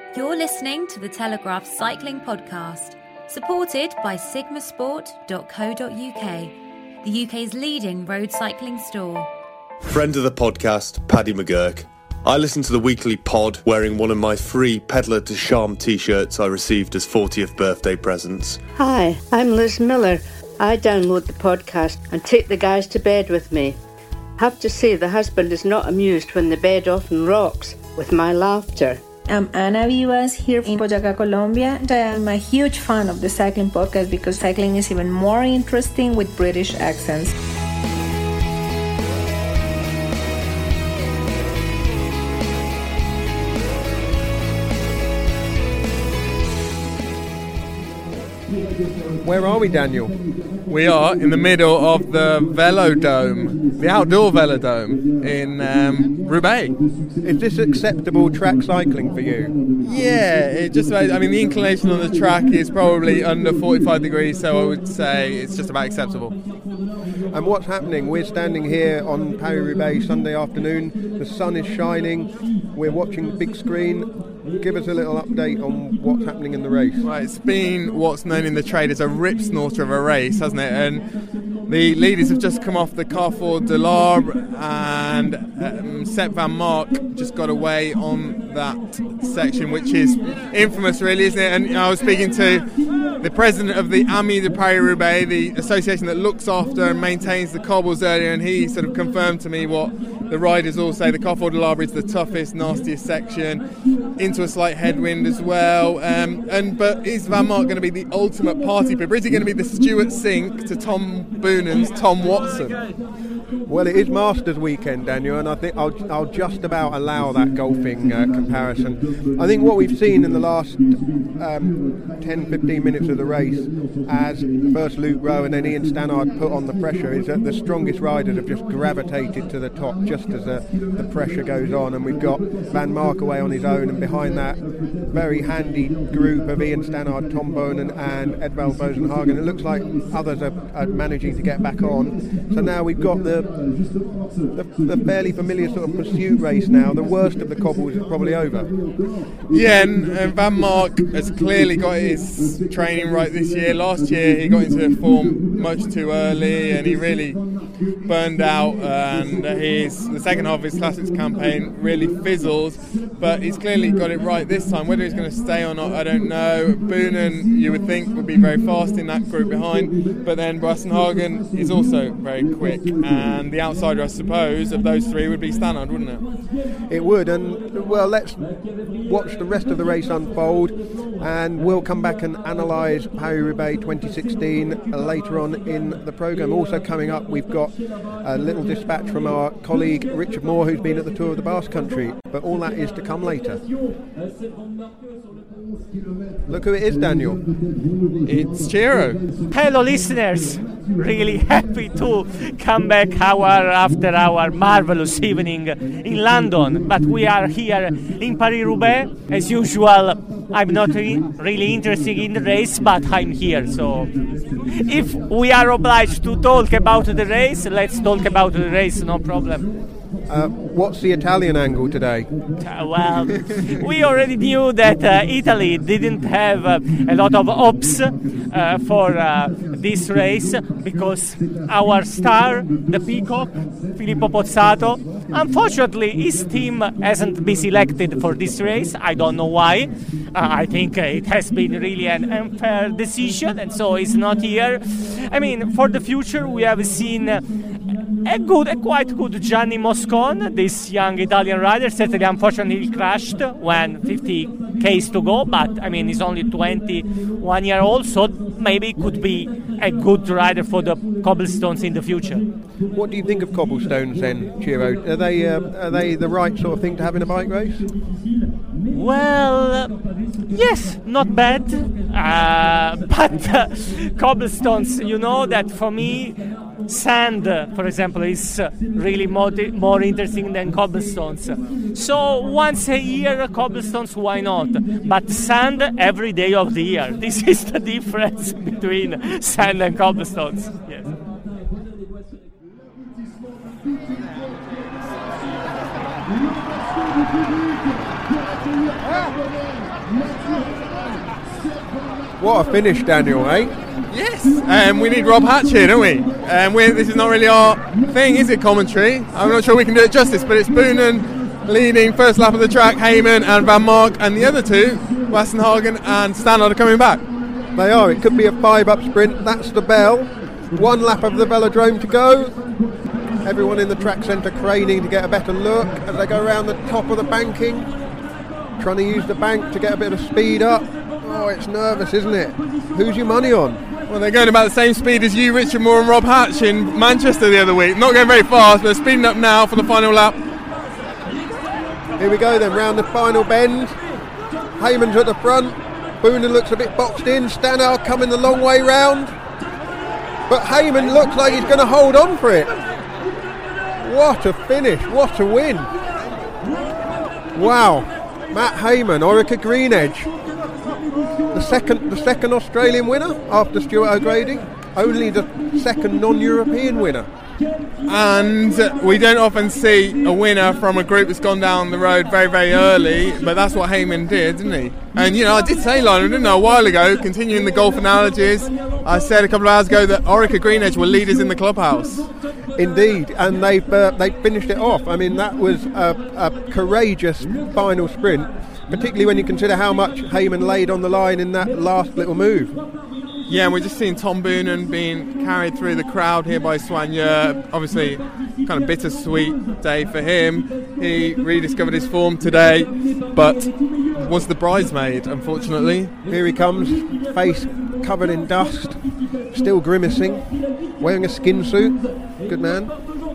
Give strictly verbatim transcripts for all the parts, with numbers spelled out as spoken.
You're listening to the Telegraph Cycling Podcast, supported by sigma sport dot co dot uk, the U K's leading road cycling store. Friend of the podcast, Paddy McGurk. I listen to the weekly pod wearing one of my free Pedler to Charm t-shirts I received as fortieth birthday presents. Hi, I'm Liz Miller. I download the podcast and take the guys to bed with me. Have to say the husband is not amused when the bed often rocks with my laughter. I'm Ana Vivas here in Boyacá, Colombia, and I am a huge fan of the cycling podcast because cycling is even more interesting with British accents. Where are we, Daniel? We are in the middle of the Velodrome, the outdoor Velodrome in um, Roubaix. Is this acceptable track cycling for you? Yeah, it just about, I mean, the inclination on the track is probably under forty-five degrees, so I would say it's just about acceptable. And what's happening? We're standing here on Paris-Roubaix Sunday afternoon. The sun is shining. We're watching the big screen. Give us a little update on what's happening in the race. Right, it's been what's known in the trade as a rip snorter of a race, hasn't it? And the leaders have just come off the Carrefour de l'Arbre, and um, Sepp Van Mark just got away on that section, which is infamous, really, isn't it? And I was speaking to the president of the Amis de Paris-Roubaix, the association that looks after and maintains the cobbles earlier, and he sort of confirmed to me what the riders all say. The Carrefour de l'Arbre is the toughest, nastiest section, into a slight headwind as well. Um, and But is Van Mark going to be the ultimate party pooper? Is he going to be the Stuart Sink to Tom Boonan's Tom Watson? Well, it is Masters weekend, Daniel, and I think I'll, I'll just about allow that golfing uh, comparison. I think what we've seen in the last um, ten to fifteen minutes of the race, as first Luke Rowe and then Ian Stannard put on the pressure, is that the strongest riders have just gravitated to the top just as the, the pressure goes on, and we've got Van Mark away on his own, and behind that very handy group of Ian Stannard, Tom Boonen and Edvald Boasson-Hagen. It looks like others are, are managing to get back on. So now we've got the The, the fairly familiar sort of pursuit race now. The worst of the cobbles is probably over. Yeah, and, and Van Mark has clearly got his training right this year. Last year he got into form much too early and he really burned out, and his the second half of his Classics campaign really fizzled, but he's clearly got it right this time. Whether he's going to stay or not, I don't know. Boonen, you would think, would be very fast in that group behind, but then Boasson-Hagen is also very quick, and the outsider, I suppose, of those three would be Stannard, wouldn't it? It would, and well, let's watch the rest of the race unfold, and we'll come back and analyse Paris-Roubaix twenty sixteen later on in the programme. Also coming up, we've got a little dispatch from our colleague Richard Moore, who's been at the Tour of the Basque Country, but all that is to come later. Look who it is, Daniel. It's Ciro. Hello listeners, really happy to come back hour after our marvellous evening in London, but we are here in Paris-Roubaix. As usual, I'm not re- really interested in the race, but I'm here, so if we are obliged to talk about the race, let's talk about the race, no problem. Uh, what's the Italian angle today? Uh, well, we already knew that uh, Italy didn't have uh, a lot of hopes uh, for uh, this race because our star, the Peacock, Filippo Pozzato, unfortunately his team hasn't been selected for this race. I don't know why. Uh, I think uh, it has been really an unfair decision, and so he's not here. I mean, for the future, we have seen uh, a good, a quite good Gianni Moscon, this young Italian rider. Certainly, unfortunately, he crashed when fifty kays to go, but I mean, he's only twenty-one year old, so maybe could be a good rider for the cobblestones in the future. What do you think of cobblestones then, Ciro? Are they uh, are they the right sort of thing to have in a bike race? Well, uh, yes, not bad, uh, but uh, cobblestones, you know that for me, sand, uh, for example, is uh, really more, more interesting than cobblestones. So once a year, cobblestones, why not? But sand every day of the year. This is the difference between sand and cobblestones. Yes. What a finish, Daniel, eh? Yes, um, we need Rob Hatch here, don't we? Um, we're, this is not really our thing, is it, commentary? I'm not sure we can do it justice, but it's Boonen leading first lap of the track, Heyman and Van Mark, and the other two, Wassenhagen and Stannard, are coming back. They are. It could be a five-up sprint. That's the bell. One lap of the velodrome to go. Everyone in the track centre craning to get a better look as they go around the top of the banking, trying to use the bank to get a bit of speed up. Oh, it's nervous, isn't it? Who's your money on? Well, they're going about the same speed as you, Richard Moore and Rob Hatch in Manchester the other week. Not going very fast, but they're speeding up now for the final lap. Here we go then, round the final bend. Heyman's at the front. Boonen looks a bit boxed in. Stannard coming the long way round. But Heyman looks like he's going to hold on for it. What a finish, what a win. Wow. Matt Heyman, Orica Green Edge. The second, the second Australian winner after Stuart O'Grady. Only the second non-European winner. And we don't often see a winner from a group that's gone down the road very, very early, but that's what Heyman did, didn't he? And, you know, I did say, Lionel, didn't I, a while ago, continuing the golf analogies, I said a couple of hours ago that Orica Green Edge were leaders in the clubhouse. Indeed, and they've, uh, they finished it off. I mean, that was a, a courageous final sprint, particularly when you consider how much Heyman laid on the line in that last little move. Yeah, and we're just seeing Tom Boonen being carried through the crowd here by Soigneur. Obviously, kind of bittersweet day for him. He rediscovered his form today, but was the bridesmaid, unfortunately. Here he comes, face covered in dust, still grimacing, wearing a skin suit. Good man.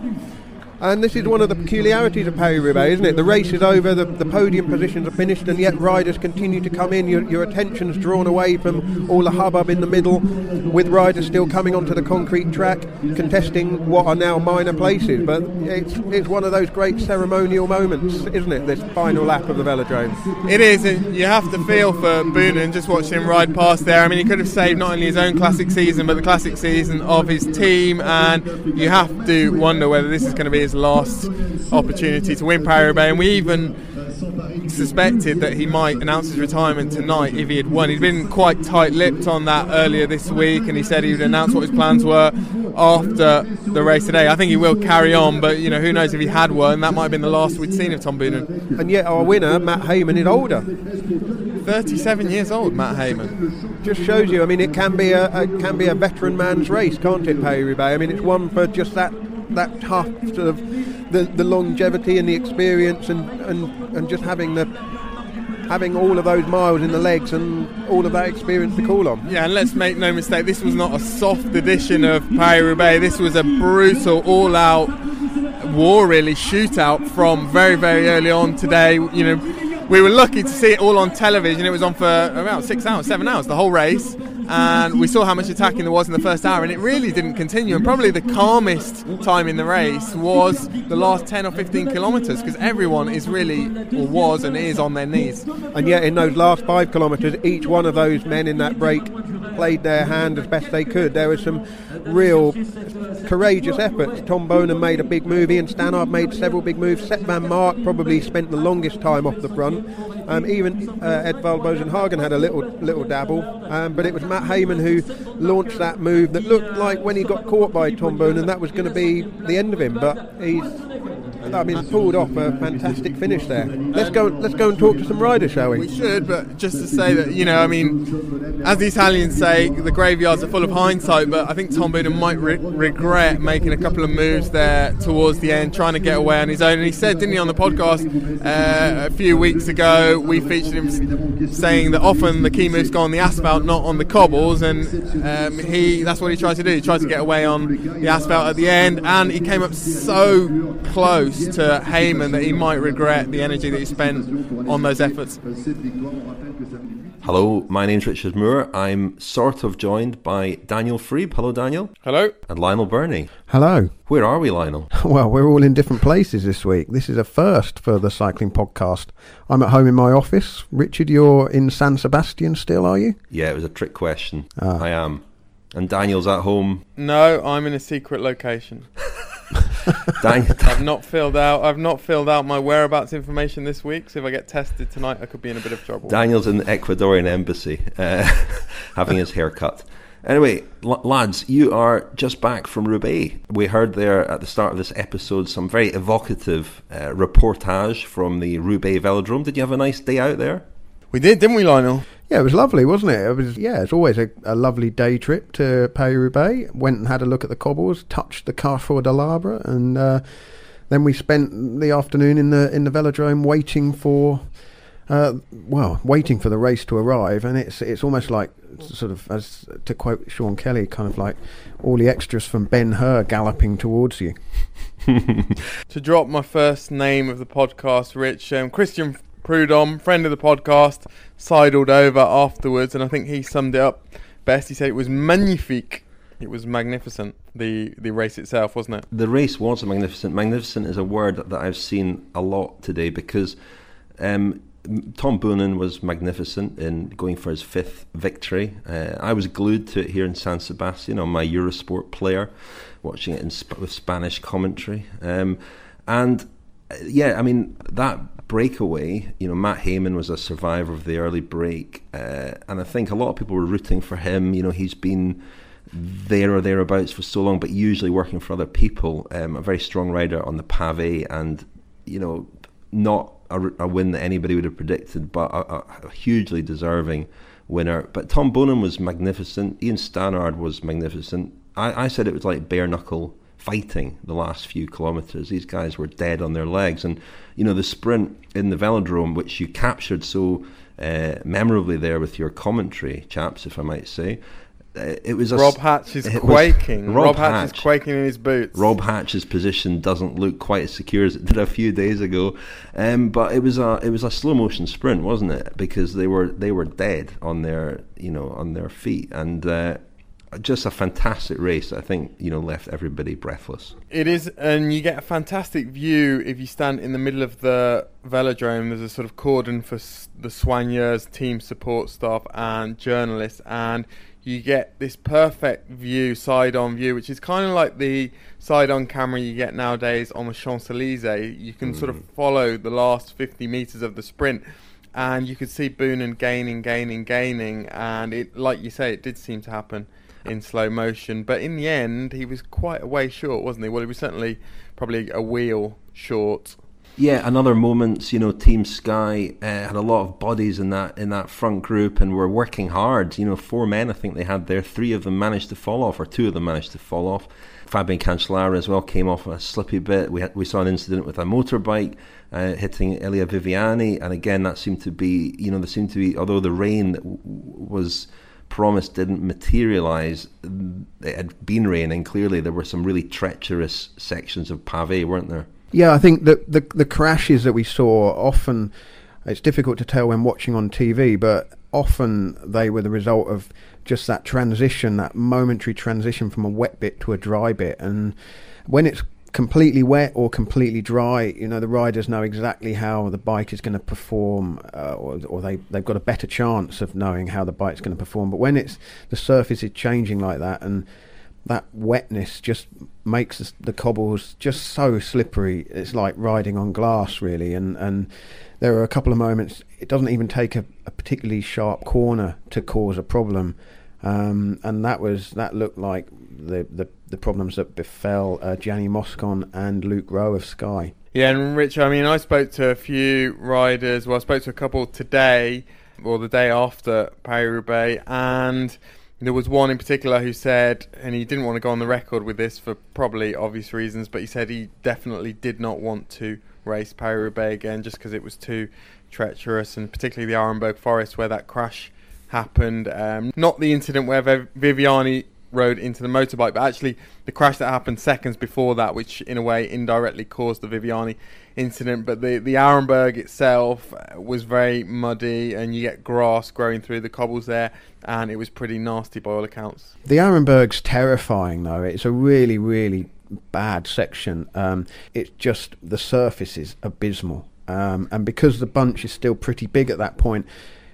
And this is one of the peculiarities of Paris-Roubaix, isn't it? The race is over, the, the podium positions are finished, and yet riders continue to come in. Your, your attention's drawn away from all the hubbub in the middle, with riders still coming onto the concrete track, contesting what are now minor places. But it's it's one of those great ceremonial moments, isn't it, this final lap of the velodrome? It is, and you have to feel for Boonen just watching him ride past there. I mean, he could have saved not only his own classic season, but the classic season of his team, and you have to wonder whether this is going to be his last opportunity to win Paris-Roubaix. And we even suspected that he might announce his retirement tonight if he had won. He'd been quite tight-lipped on that earlier this week, and he said he would announce what his plans were after the race today. I think he will carry on, but you know, who knows if he had won, that might have been the last we'd seen of Tom Boonen. And yet our winner, Matt Heyman, is older. thirty-seven years old, Matt Heyman. Just shows you, I mean, it can be a, a can be a veteran man's race, can't it, Paris-Roubaix? I mean, it's one for just that that tough sort of the, the longevity and the experience, and, and, and just having the having all of those miles in the legs and all of that experience to call on. Yeah, and let's make no mistake, this was not a soft edition of Paris-Roubaix. This was a brutal, all-out war, really, shootout from very, very early on today. You know, we were lucky to see it all on television. It was on for about six hours, seven hours, the whole race. And we saw how much attacking there was in the first hour, and it really didn't continue. And probably the calmest time in the race was the last ten or fifteen kilometres, because everyone is really, or was and is, on their knees. And yet in those last five kilometres, each one of those men in that break played their hand as best they could. There was some real courageous efforts. Tom Boonen made a big move, Ian Stannard made several big moves, Sepp Van Mark probably spent the longest time off the front. Um, even uh, Edvald Boasson-Hagen had a little little dabble, um, but it was Matt Heyman who launched that move that looked like, when he got caught by Tom Boonen, that was going to be the end of him, but he's I mean, pulled off a fantastic finish there. Let's go let's go and talk to some riders, shall we? We should, but just to say that, you know, I mean, as the Italians say, the graveyards are full of hindsight, but I think Tom Boonen might re- regret making a couple of moves there towards the end, trying to get away on his own. And he said, didn't he, on the podcast uh, a few weeks ago, we featured him saying that often the key moves go on the asphalt, not on the cobbles, and um, he that's what he tried to do. He tried to get away on the asphalt at the end, and he came up so close to Heyman that he might regret the energy that he spent on those efforts. Hello, my name's Richard Moore. I'm sort of joined by Daniel Friebe. Hello, Daniel. Hello. And Lionel Birnie. Hello. Where are we, Lionel? Well, we're all in different places this week. This is a first for the Cycling Podcast. I'm at home in my office. Richard, you're in San Sebastian still, are you? Yeah, it was a trick question. Ah. I am. And Daniel's at home. No, I'm in a secret location. Daniel, I've not filled out. I've not filled out my whereabouts information this week. So if I get tested tonight, I could be in a bit of trouble. Daniel's in the Ecuadorian embassy, uh, having his hair cut. Anyway, l- lads, you are just back from Roubaix. We heard there at the start of this episode some very evocative uh, reportage from the Roubaix Velodrome. Did you have a nice day out there? We did, didn't we, Lionel? Yeah, it was lovely, wasn't it? It was. Yeah, it's always a, a lovely day trip to Paris-Roubaix. Went and had a look at the cobbles, touched the Carrefour de l'Arbre, and uh, then we spent the afternoon in the in the velodrome waiting for, uh, well, waiting for the race to arrive. And it's it's almost like, sort of, as to quote Sean Kelly, kind of like all the extras from Ben-Hur galloping towards you. To drop my first name of the podcast, Rich, um, Christian Prudhomme, friend of the podcast, sidled over afterwards, and I think he summed it up best. He said it was magnifique. It was magnificent, the the race itself, wasn't it? The race was magnificent. Magnificent is a word that I've seen a lot today, because um, Tom Boonen was magnificent in going for his fifth victory. Uh, I was glued to it here in San Sebastian on my Eurosport player, watching it in sp- with Spanish commentary. Um, and uh, yeah, I mean, that breakaway, you know, Matt Hayman was a survivor of the early break, uh, and I think a lot of people were rooting for him. You know, he's been there or thereabouts for so long, but usually working for other people. Um, a very strong rider on the pavé, and, you know, not a, a win that anybody would have predicted, but a, a, a hugely deserving winner. But Tom Boonen was magnificent. Ian Stannard was magnificent. I, I said it was like bare knuckle fighting the last few kilometres. These guys were dead on their legs, and you know, the sprint in the velodrome, which you captured so uh, memorably there with your commentary, chaps, if I might say. Uh, it was a Rob Hatch is quaking. Rob, Rob Hatch, Hatch is quaking in his boots. Rob Hatch's position doesn't look quite as secure as it did a few days ago, um, but it was a it was a slow motion sprint, wasn't it? Because they were they were dead on their you know on their feet, and uh, just a fantastic race. I think, you know, left everybody breathless. It is, and you get a fantastic view if you stand in the middle of the velodrome. There's a sort of cordon for the soigneurs, team support staff and journalists, and you get this perfect view, side-on view, which is kind of like the side-on camera you get nowadays on the Champs-Élysées. You can mm. sort of follow the last fifty metres of the sprint, and you could see Boonen gaining, gaining, gaining, and it, like you say, it did seem to happen in slow motion, but in the end he was quite a way short, wasn't he? Well, he was certainly probably a wheel short. Yeah, and other moments, you know, Team Sky uh, had a lot of bodies in that in that front group and were working hard. You know, four men I think they had there, three of them managed to fall off, or two of them managed to fall off. Fabian Cancellara as well came off a slippy bit. We had, we saw an incident with a motorbike uh, hitting Elia Viviani, and again that seemed to be, you know, there seemed to be, although the rain w- was promised didn't materialise, it had been raining. Clearly there were some really treacherous sections of pavé, weren't there? Yeah, I think that the the crashes that we saw, often, it's difficult to tell when watching on T V, but often they were the result of just that transition, that momentary transition from a wet bit to a dry bit. And when it's completely wet or completely dry, you know, the riders know exactly how the bike is going to perform, uh, or, or they, they've got a better chance of knowing how the bike's going to perform. But when it's the surface is changing like that, and that wetness just makes the, the cobbles just so slippery, it's like riding on glass, really. And, and there are a couple of moments, it doesn't even take a, a particularly sharp corner to cause a problem. Um, and that was that looked like the, the, the problems that befell uh, Gianni Moscon and Luke Rowe of Sky. Yeah, and Rich, I mean, I spoke to a few riders, well, I spoke to a couple today, or the day after Paris-Roubaix, and there was one in particular who said, and he didn't want to go on the record with this for probably obvious reasons, but he said he definitely did not want to race Paris-Roubaix again just because it was too treacherous, and particularly the Arenberg Forest where that crash happened. Um, not the incident where Viv- Viviani rode into the motorbike, but actually the crash that happened seconds before that, which in a way indirectly caused the Viviani incident. But the, the Arenberg itself was very muddy, and you get grass growing through the cobbles there, and it was pretty nasty by all accounts. The Arenberg's terrifying, though. It's a really, really bad section. Um, it's just, the surface is abysmal. Um, and because the bunch is still pretty big at that point,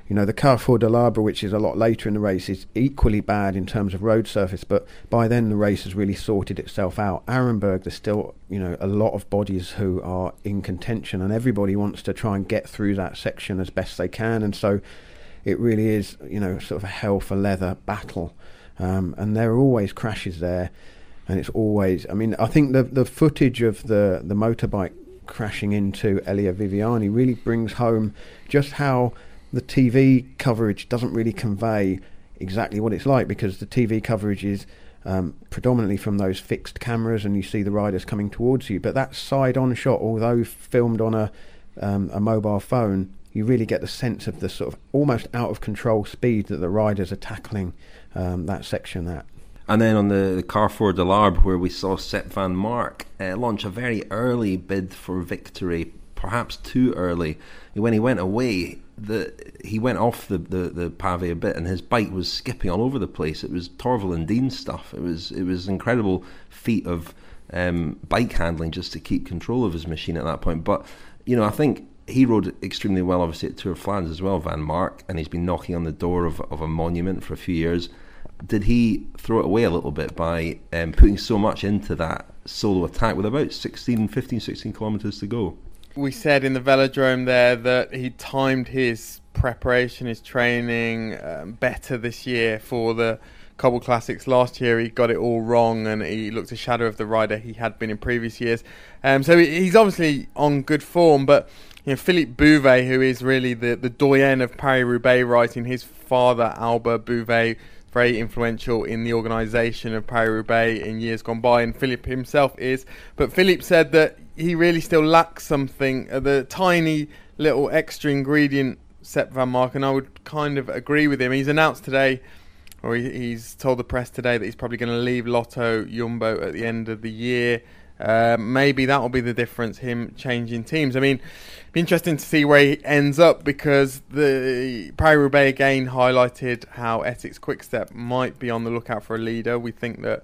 You know, the Carrefour de l'Arbre, which is a lot later in the race, is equally bad in terms of road surface, but by then the race has really sorted itself out. Arenberg, there's still, you know, a lot of bodies who are in contention, and everybody wants to try and get through that section as best they can, and so it really is, you know, sort of a hell for leather battle. Um, and there are always crashes there, and it's always, I mean, I think the the footage of the, the motorbike crashing into Elia Viviani really brings home just how the T V coverage doesn't really convey exactly what it's like, because the T V coverage is um, predominantly from those fixed cameras and you see the riders coming towards you. But that side-on shot, although filmed on a, um, a mobile phone, you really get the sense of the sort of almost out-of-control speed that the riders are tackling um, that section at. And then on the, the Carrefour de l'Arbre, where we saw Sepp van Mark uh, launch a very early bid for victory, perhaps too early. When he went away, the he went off the, the, the pavé a bit, and his bike was skipping all over the place. It was Torvill and Dean stuff. It was it was an incredible feat of um, bike handling just to keep control of his machine at that point. But, you know, I think he rode extremely well, obviously, at Tour of Flanders as well, Van Mark, and he's been knocking on the door of, of a monument for a few years. Did he throw it away a little bit by um, putting so much into that solo attack with about sixteen, fifteen, sixteen kilometres to go? We said in the velodrome there that he timed his preparation, his training um, better this year for the Cobble Classics. Last year he got it all wrong and he looked a shadow of the rider he had been in previous years. Um, so he's obviously on good form, but you know, Philippe Bouvet, who is really the, the doyen of Paris-Roubaix riding, his father, Albert Bouvet, very influential in the organisation of Paris-Roubaix in years gone by, and Philippe himself is. But Philippe said that he really still lacks something, uh, the tiny little extra ingredient, Sepp van Mark, and I would kind of agree with him. He's announced today, or he, he's told the press today, that he's probably going to leave Lotto Jumbo at the end of the year. Uh, maybe that will be the difference, him changing teams. I mean, it'd be interesting to see where he ends up, because the Paris-Roubaix again highlighted how Essex Quickstep might be on the lookout for a leader. We think that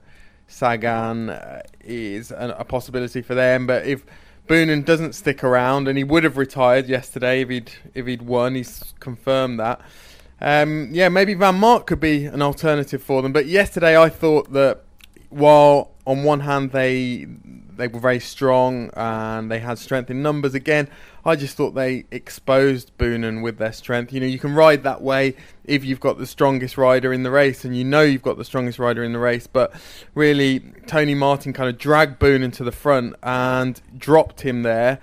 Sagan uh, is a, a possibility for them, but if Boonen doesn't stick around, and he would have retired yesterday if he'd if he'd won, he's confirmed that. Um, yeah, maybe Van Mark could be an alternative for them. But yesterday, I thought that while on one hand they they were very strong and they had strength in numbers again, I just thought they exposed Boonen with their strength. You know, you can ride that way if you've got the strongest rider in the race, and you know you've got the strongest rider in the race. But really, Tony Martin kind of dragged Boonen to the front and dropped him there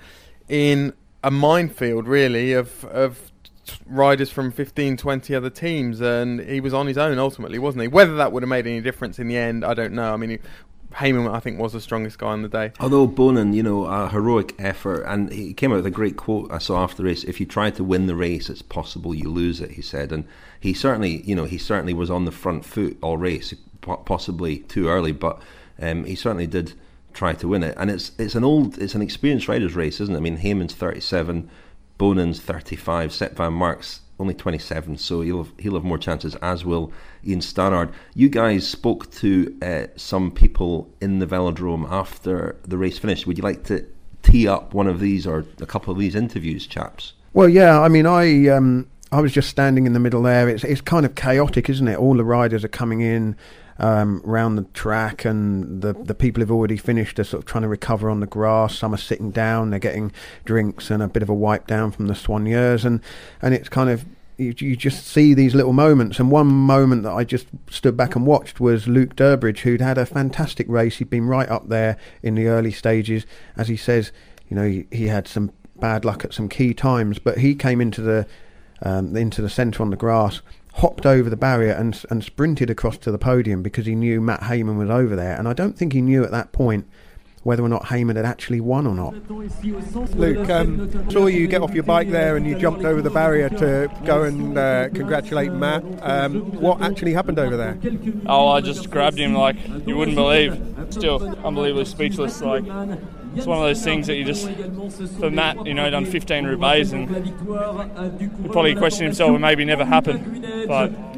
in a minefield, really, of of riders from fifteen, twenty other teams, and he was on his own ultimately, wasn't he? Whether that would have made any difference in the end, I don't know. I mean, he, Heyman, I think, was the strongest guy on the day. Although Boonen, you know, a heroic effort, and he came out with a great quote I saw after the race: "If you try to win the race, it's possible you lose it," he said. And he certainly, you know, he certainly was on the front foot all race, possibly too early, but um, he certainly did try to win it. And it's it's an old, it's an experienced riders' race, isn't it? I mean, Heyman's thirty-seven, Bonen's thirty-five, Sepp van Mark's only twenty-seven, so he'll have, he'll have more chances, as will Ian Stannard. You guys spoke to uh, some people in the velodrome after the race finished. Would you like to tee up one of these or a couple of these interviews, chaps? Well, yeah, I mean, I um, I was just standing in the middle there. It's it's kind of chaotic, isn't it? All the riders are coming in um, round the track, and the the people who've already finished are sort of trying to recover on the grass. Some are sitting down, they're getting drinks and a bit of a wipe down from the soigneurs, and and it's kind of, you, you just see these little moments. And one moment that I just stood back and watched was Luke Durbridge, who'd had a fantastic race. He'd been right up there in the early stages. As he says, you know, he, he had some bad luck at some key times, but he came into the um, into the centre on the grass, hopped over the barrier and and sprinted across to the podium, because he knew Matt Heyman was over there. And I don't think he knew at that point whether or not Heyman had actually won or not. Luke, um, saw you get off your bike there and you jumped over the barrier to go and uh, congratulate Matt. Um, what actually happened over there? Oh, I just grabbed him like you wouldn't believe. Still unbelievably speechless. Like, it's one of those things that you just, for Matt, you know, done fifteen Roubaix, and he probably questioned himself, it maybe never happened. But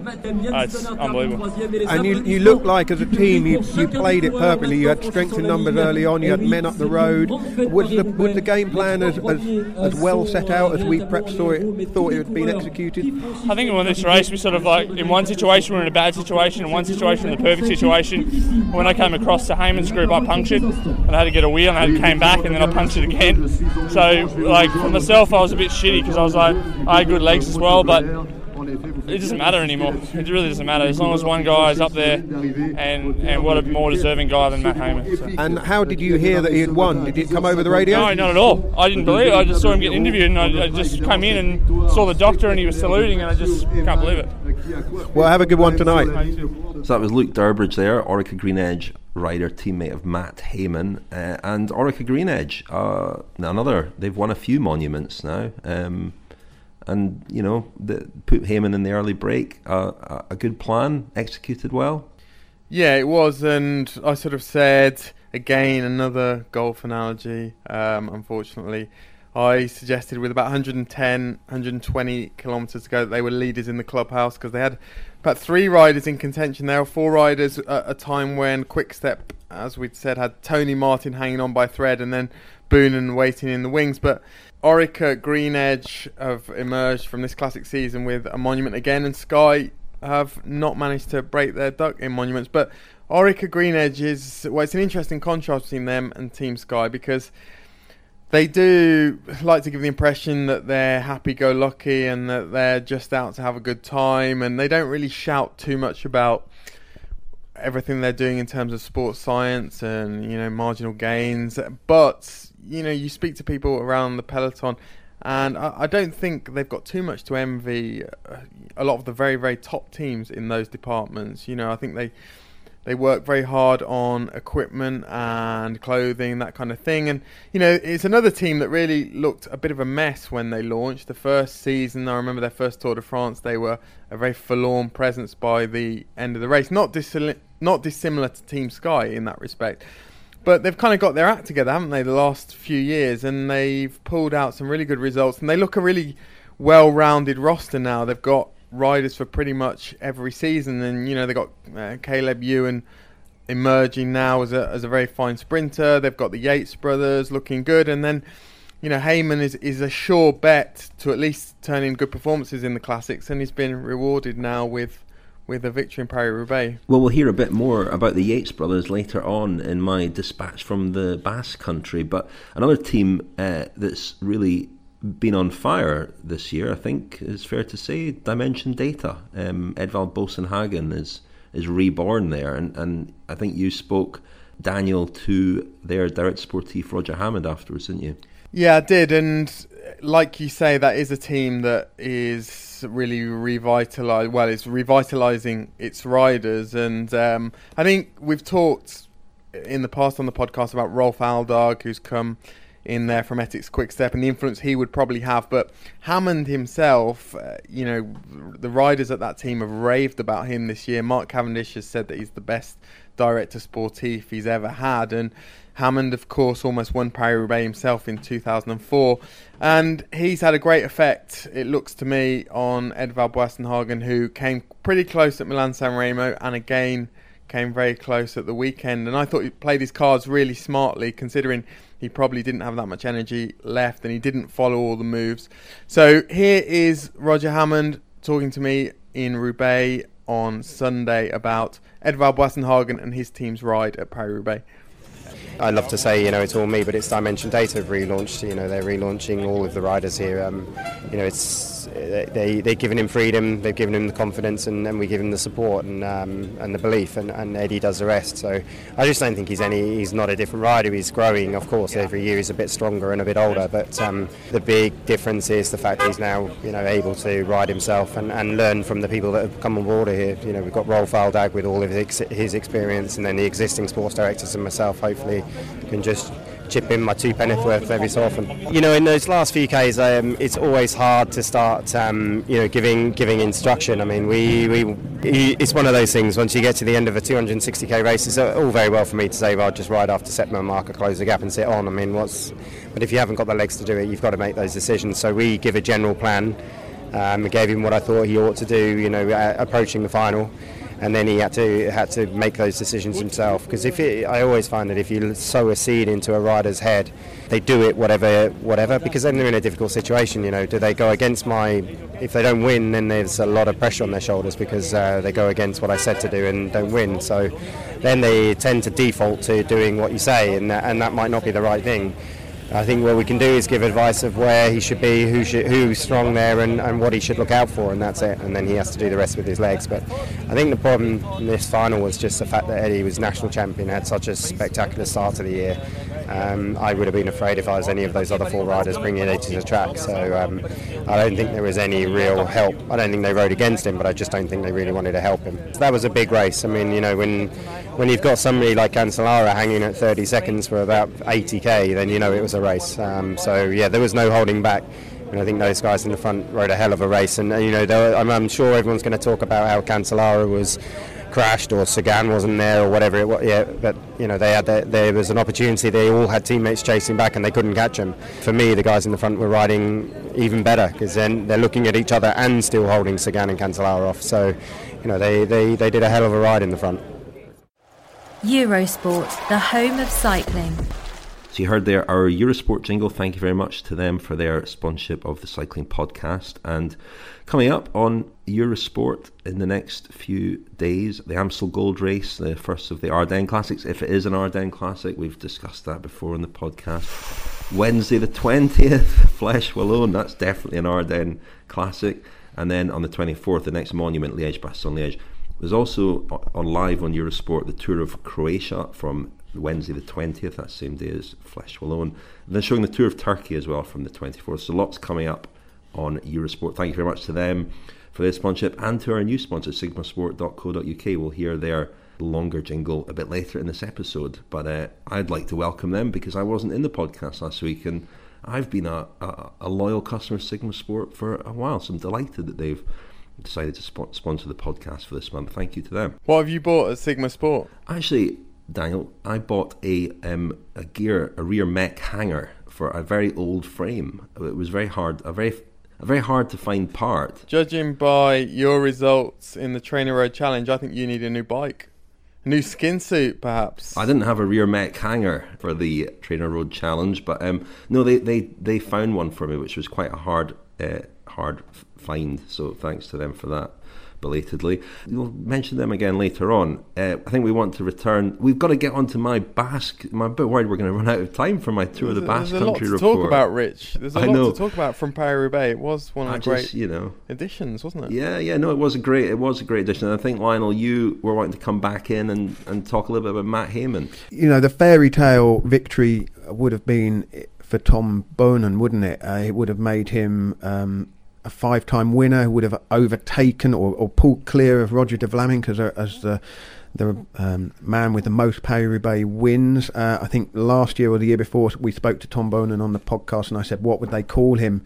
uh, it's unbelievable. And you, you look like, as a team, you, you played it perfectly. You had strength in numbers early on. You had men up the road. Was the was the game plan as as, as well set out as we perhaps saw it, thought it had been executed? I think in this race we sort of like, in one situation we were in a bad situation, in one situation in the perfect situation. When I came across to Heyman's group, I punctured and I had to get a wheel and I had to came back and then I punctured again. So like for myself, I was a bit shitty because I was like, I had good legs as well, but it doesn't matter anymore. It really doesn't matter as long as one guy is up there, and, and what a more deserving guy than Matt Heyman. So. And how did you hear that he had won? Did it come over the radio? No, not at all. I didn't believe it. I just saw him get interviewed, and I, I just came in and saw the doctor, and he was saluting, and I just can't believe it. Well, have a good one tonight. So that was Luke Durbridge there, Orica Green Edge rider, teammate of Matt Heyman, uh, and Orica Green Edge, uh, another. They've won a few monuments now. Um, And, you know, the, put Heyman in the early break. Uh, a good plan, executed well. Yeah, it was. And I sort of said, again, another golf analogy, um, unfortunately. I suggested with about one hundred ten, one hundred twenty kilometres to go that they were leaders in the clubhouse because they had about three riders in contention. There were four riders at a time when Quick-Step, as we'd said, had Tony Martin hanging on by a thread and then Boonen waiting in the wings. But Orica Green Edge have emerged from this classic season with a monument again, and Sky have not managed to break their duck in monuments. But Orica Green Edge is, well, it's an interesting contrast between them and Team Sky because they do like to give the impression that they're happy-go-lucky and that they're just out to have a good time, and they don't really shout too much about everything they're doing in terms of sports science and, you know, marginal gains. But, you know, you speak to people around the peloton and I, I don't think they've got too much to envy a lot of the very, very top teams in those departments. You know, I think they they work very hard on equipment and clothing, that kind of thing. And, you know, it's another team that really looked a bit of a mess when they launched. The first season, I remember their first Tour de France, they were a very forlorn presence by the end of the race. Not, dis- not dissimilar to Team Sky in that respect. But they've kind of got their act together, haven't they, the last few years? And they've pulled out some really good results. And they look a really well-rounded roster now. They've got riders for pretty much every season, and you know they've got uh, Caleb Ewan emerging now as a as a very fine sprinter. They've got the Yates brothers looking good, and then you know Heyman is is a sure bet to at least turn in good performances in the classics, and he's been rewarded now with with a victory in Paris-Roubaix. Well, we'll hear a bit more about the Yates brothers later on in my dispatch from the Basque Country, but another team uh, that's really been on fire this year, I think is fair to say, Dimension Data. Um, Edvald Boasson-Hagen is is reborn there, and, and I think you spoke, Daniel, to their Direct Sportif Roger Hammond afterwards, didn't you? Yeah, I did, and like you say, that is a team that is really revitalised. Well, it's revitalising its riders, and um, I think we've talked in the past on the podcast about Rolf Aldag, who's come in there from Ethics Quick-Step and the influence he would probably have. But Hammond himself, uh, you know, the riders at that team have raved about him this year. Mark Cavendish has said that he's the best director sportif he's ever had. And Hammond, of course, almost won Paris-Roubaix himself in two thousand four. And he's had a great effect, it looks to me, on Edvald Boasson-Hagen, who came pretty close at Milan-San Remo and again came very close at the weekend. And I thought he played his cards really smartly, considering he probably didn't have that much energy left and he didn't follow all the moves. So here is Roger Hammond talking to me in Roubaix on Sunday about Edvald Boasson-Hagen and his team's ride at Paris-Roubaix. I love to say, you know, it's all me, but it's Dimension Data have relaunched. You know, they're relaunching all of the riders here. Um, you know, it's they they've given him freedom, they've given him the confidence, and, and we give him the support and um, and the belief, and, and Eddie does the rest. So I just don't think he's any. He's not a different rider. He's growing, of course. Every year he's a bit stronger and a bit older. But um, the big difference is the fact that he's now, you know, able to ride himself and, and learn from the people that have come on board here. You know, we've got Rolf Aldag with all of his, his experience, and then the existing sports directors and myself. Hopefully, can just chip in my two penneth worth every so often. You know, in those last few Ks, um, it's always hard to start, um, you know, giving giving instruction. I mean, we, we it's one of those things. Once you get to the end of a two hundred sixty K race, it's all very well for me to say, well, I'll just ride after Septima marker, close the gap and sit on. I mean, what's? But if you haven't got the legs to do it, you've got to make those decisions. So we give a general plan. Um, I gave him what I thought he ought to do, you know, uh, approaching the final. And then he had to had to make those decisions himself. Because if it, I always find that if you sow a seed into a rider's head, they do it whatever, whatever. Because then they're in a difficult situation. You know, do they go against my? If they don't win, then there's a lot of pressure on their shoulders because uh, they go against what I said to do and don't win. So then they tend to default to doing what you say, and that, and that might not be the right thing. I think what we can do is give advice of where he should be, who should, who's strong there, and, and what he should look out for, and that's it. And then he has to do the rest with his legs. But I think the problem in this final was just the fact that Eddie was national champion, had such a spectacular start of the year. Um, I would have been afraid if I was any of those other four riders bringing Eddie to the track. So um, I don't think there was any real help. I don't think they rode against him, but I just don't think they really wanted to help him. So that was a big race. I mean, you know, when when you've got somebody like Cancellara hanging at thirty seconds for about eighty k, then you know it was a race. Um, so yeah, there was no holding back. And I think those guys in the front rode a hell of a race. And uh, you know, were, I'm, I'm sure everyone's going to talk about how Cancellara was crashed or Sagan wasn't there or whatever it was. Yeah, but you know, they had their, there was an opportunity. They all had teammates chasing back and they couldn't catch him. For me, the guys in the front were riding even better because then they're looking at each other and still holding Sagan and Cancellara off. So you know, they, they, they did a hell of a ride in the front. Eurosport, the home of cycling. So you heard there our Eurosport jingle. Thank you very much to them for their sponsorship of the Cycling Podcast. And coming up on Eurosport in the next few days, the Amstel Gold Race, the first of the Ardennes Classics, if it is an Ardennes Classic. We've discussed that before in the podcast. Wednesday the twentieth, Flèche Wallonne, that's definitely an Ardennes Classic. And then on the twenty-fourth, the next monument, Liège-Bastogne-Liège. There's also on live on Eurosport the Tour of Croatia from Wednesday the twentieth, that same day as Flèche Wallonne. And then showing the Tour of Turkey as well from the twenty-fourth. So lots coming up on Eurosport. Thank you very much to them for their sponsorship and to our new sponsor, sigma sport dot co dot uk. We'll hear their longer jingle a bit later in this episode. But uh, I'd like to welcome them because I wasn't in the podcast last week and I've been a, a, a loyal customer of Sigma Sport for a while. So I'm delighted that they've decided to sp- sponsor the podcast for this month. Thank you to them. What have you bought at Sigma Sport? Actually, Daniel, I bought a um, a gear, a rear mech hanger for a very old frame. It was very hard, a very a very hard to find part. Judging by your results in the Trainer Road Challenge, I think you need a new bike. A new skin suit, perhaps. I didn't have a rear mech hanger for the Trainer Road Challenge, but um, no, they, they, they found one for me, which was quite a hard uh, hard find. So thanks to them for that. Belatedly. We'll mention them again later on. Uh, I think we want to return. We've got to get onto my Basque. I'm a bit worried we're going to run out of time for my Tour of the Basque Country report. There's a lot to report. talk about, Rich. There's a I lot know. to talk about from Paris-Roubaix. It was one of I the great just, you know, additions, wasn't it? Yeah, yeah. No, it was a great. It was a great addition. And I think Lionel, you were wanting to come back in and, and talk a little bit about Matt Hayman. You know, the fairy tale victory would have been for Tom Boonen, wouldn't it? Uh, it would have made him Um, a five-time winner who would have overtaken or, or pulled clear of Roger de Vlamingh as, a, as the the um, man with the most Paris-Roubaix wins. Uh, I think last year or the year before we spoke to Tom Boonen on the podcast and I said, what would they call him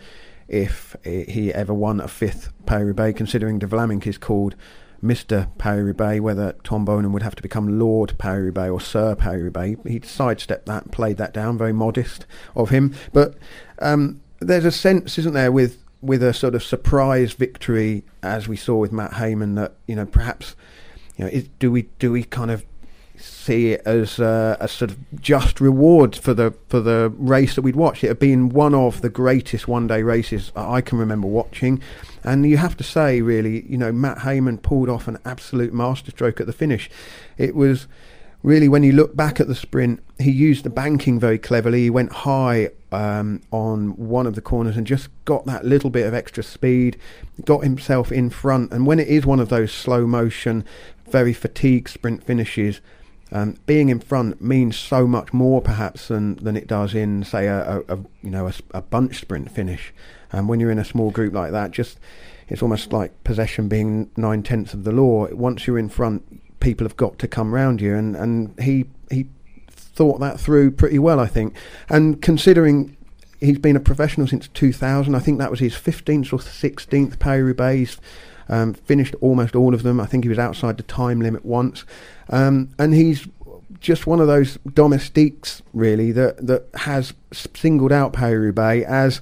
if he ever won a fifth Paris-Roubaix, considering de Vlamingh is called Mister Paris-Roubaix, whether Tom Boonen would have to become Lord Paris-Roubaix or Sir Paris-Roubaix. He sidestepped that and played that down, very modest of him. But um, there's a sense, isn't there, with with a sort of surprise victory, as we saw with Matt Hayman, that, you know, perhaps, you know, is, do we do we kind of see it as uh, a sort of just reward for the for the race that we'd watched? It had been one of the greatest one-day races I can remember watching, and you have to say, really, you know, Matt Hayman pulled off an absolute masterstroke at the finish. It was really, when you look back at the sprint, he used the banking very cleverly. He went high um, on one of the corners and just got that little bit of extra speed, got himself in front. And when it is one of those slow motion, very fatigued sprint finishes, um, being in front means so much more perhaps than, than it does in, say, a, a, a you know a, a bunch sprint finish. And um, when you're in a small group like that, just it's almost like possession being nine tenths of the law. Once you're in front, people have got to come round you, and, and he he thought that through pretty well, I think. And considering he's been a professional since two thousand, I think that was his fifteenth or sixteenth Paris-Roubaix. Um, finished almost all of them. I think he was outside the time limit once, um, and he's just one of those domestiques, really, that that has singled out Paris-Roubaix as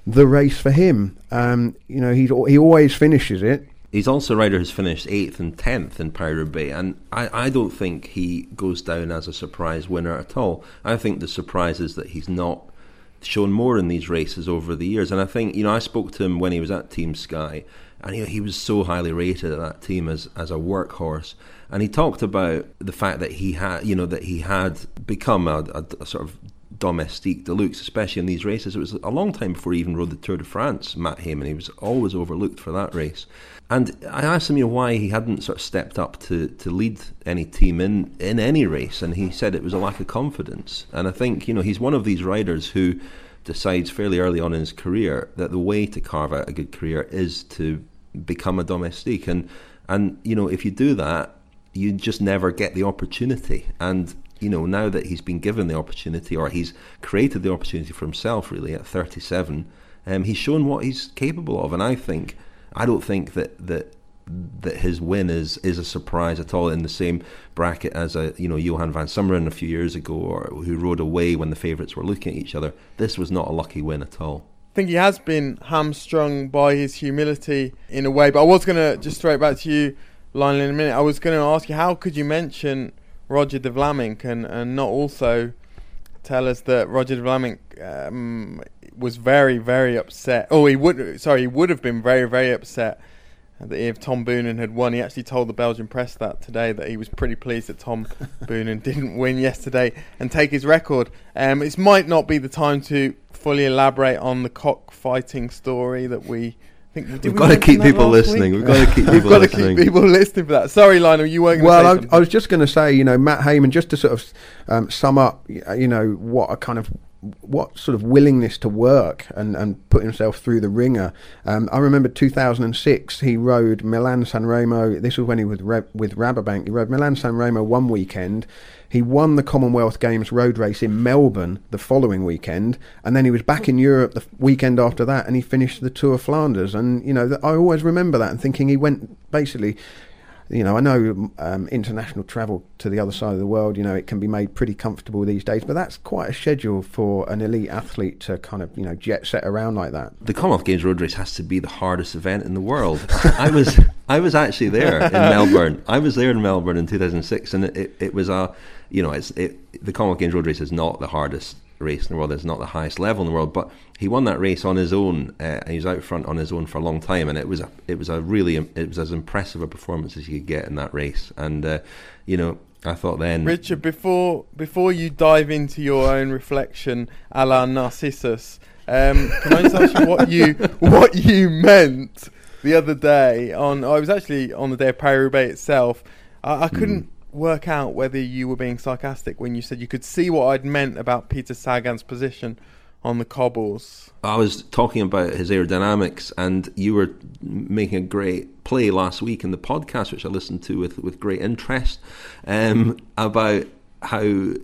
the race for him. Um, you know, he he always finishes it. He's also a rider who's finished eighth and tenth in Paris-Roubaix, and I, I don't think he goes down as a surprise winner at all. I think the surprise is that he's not shown more in these races over the years. And I think, you know, I spoke to him when he was at Team Sky, and he, he was so highly rated at that team as, as a workhorse. And he talked about the fact that he had, you know, that he had become a, a, a sort of domestique de luxe, especially in these races. It was a long time before he even rode the Tour de France, Matt Hayman. He was always overlooked for that race. And I asked him, you know, why he hadn't sort of stepped up to, to lead any team in, in any race, and he said it was a lack of confidence. And I think, you know, he's one of these riders who decides fairly early on in his career that the way to carve out a good career is to become a domestique. And, and you know, if you do that, you just never get the opportunity. And, you know, now that he's been given the opportunity, or he's created the opportunity for himself, really, at thirty-seven, um, he's shown what he's capable of. And I think... I don't think that, that that his win is, is a surprise at all, in the same bracket as a you know Johan van Summeren a few years ago, or who rode away when the favourites were looking at each other. This was not a lucky win at all. I think he has been hamstrung by his humility in a way. But I was going to just throw it back to you, Lionel, in a minute. I was going to ask you, how could you mention Roger de Vlamingh and, and not also tell us that Roger de Vlamingh um, was very, very upset. Oh, he would. Sorry, he would have been very, very upset that if Tom Boonen had won. He actually told the Belgian press that today, that he was pretty pleased that Tom Boonen didn't win yesterday and take his record. Um, it might not be the time to fully elaborate on the cockfighting story that we. Think, We've we got to keep people listening. We've got to keep people We've got listening. to keep people listening for that. Sorry, Lionel, you weren't going well, to say I, I was just going to say, you know, Matt Hayman, just to sort of um, sum up, you know, what a kind of what sort of willingness to work and, and put himself through the ringer. Um, I remember two thousand six, he rode Milan-San Remo. This was when he was with, with Rabobank. He rode Milan-San Remo one weekend. He won the Commonwealth Games road race in Melbourne the following weekend, and then he was back in Europe the weekend after that, and he finished the Tour of Flanders. And, you know, I always remember that and thinking he went basically... You know, I know um, international travel to the other side of the world, you know, it can be made pretty comfortable these days, but that's quite a schedule for an elite athlete to kind of, you know, jet set around like that. The Commonwealth Games road race has to be the hardest event in the world. I was I was actually there in Melbourne. I was there in Melbourne in two thousand six, and it, it, it was a, you know, it's it, the Commonwealth Games road race is not the hardest race in the world. It's not the highest level in the world, but he won that race on his own, uh, and he was out front on his own for a long time, and it was a, it was a really it was as impressive a performance as you could get in that race. And uh, you know, I thought then, Richard, before before you dive into your own reflection, a la Narcissus, um, can I just ask you what you what you meant the other day on? I was actually on the day of Paris-Roubaix itself. I, I couldn't. Mm. work out whether you were being sarcastic when you said you could see what I'd meant about Peter Sagan's position on the cobbles. I was talking about his aerodynamics, and you were making a great play last week in the podcast, which I listened to with, with great interest, um, about how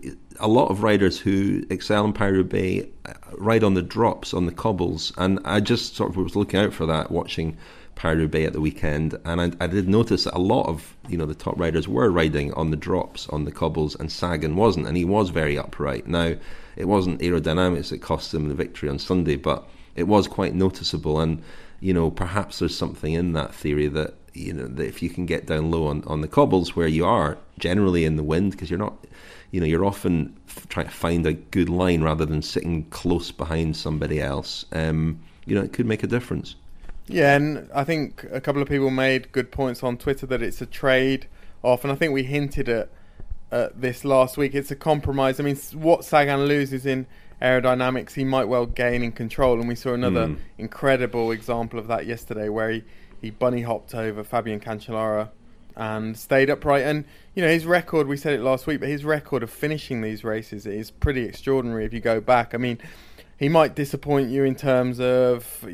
a lot of riders who excel in Paris-Roubaix ride on the drops, on the cobbles, and I just sort of was looking out for that, watching Paris-Roubaix at the weekend, and I, I did notice that a lot of, you know, the top riders were riding on the drops, on the cobbles, and Sagan wasn't, and he was very upright. Now, it wasn't aerodynamics that cost him the victory on Sunday, but it was quite noticeable, and, you know, perhaps there's something in that theory that, you know, that if you can get down low on, on the cobbles, where you are generally in the wind, because you're not, you know, you're often f- trying to find a good line rather than sitting close behind somebody else, um, you know, it could make a difference. Yeah, and I think a couple of people made good points on Twitter that it's a trade-off, and I think we hinted at uh, this last week. It's a compromise. I mean, what Sagan loses in aerodynamics, he might well gain in control, and we saw another mm. incredible example of that yesterday, where he, he bunny-hopped over Fabian Cancellara and stayed upright. And, you know, his record, we said it last week, but his record of finishing these races is pretty extraordinary if you go back. I mean, he might disappoint you in terms of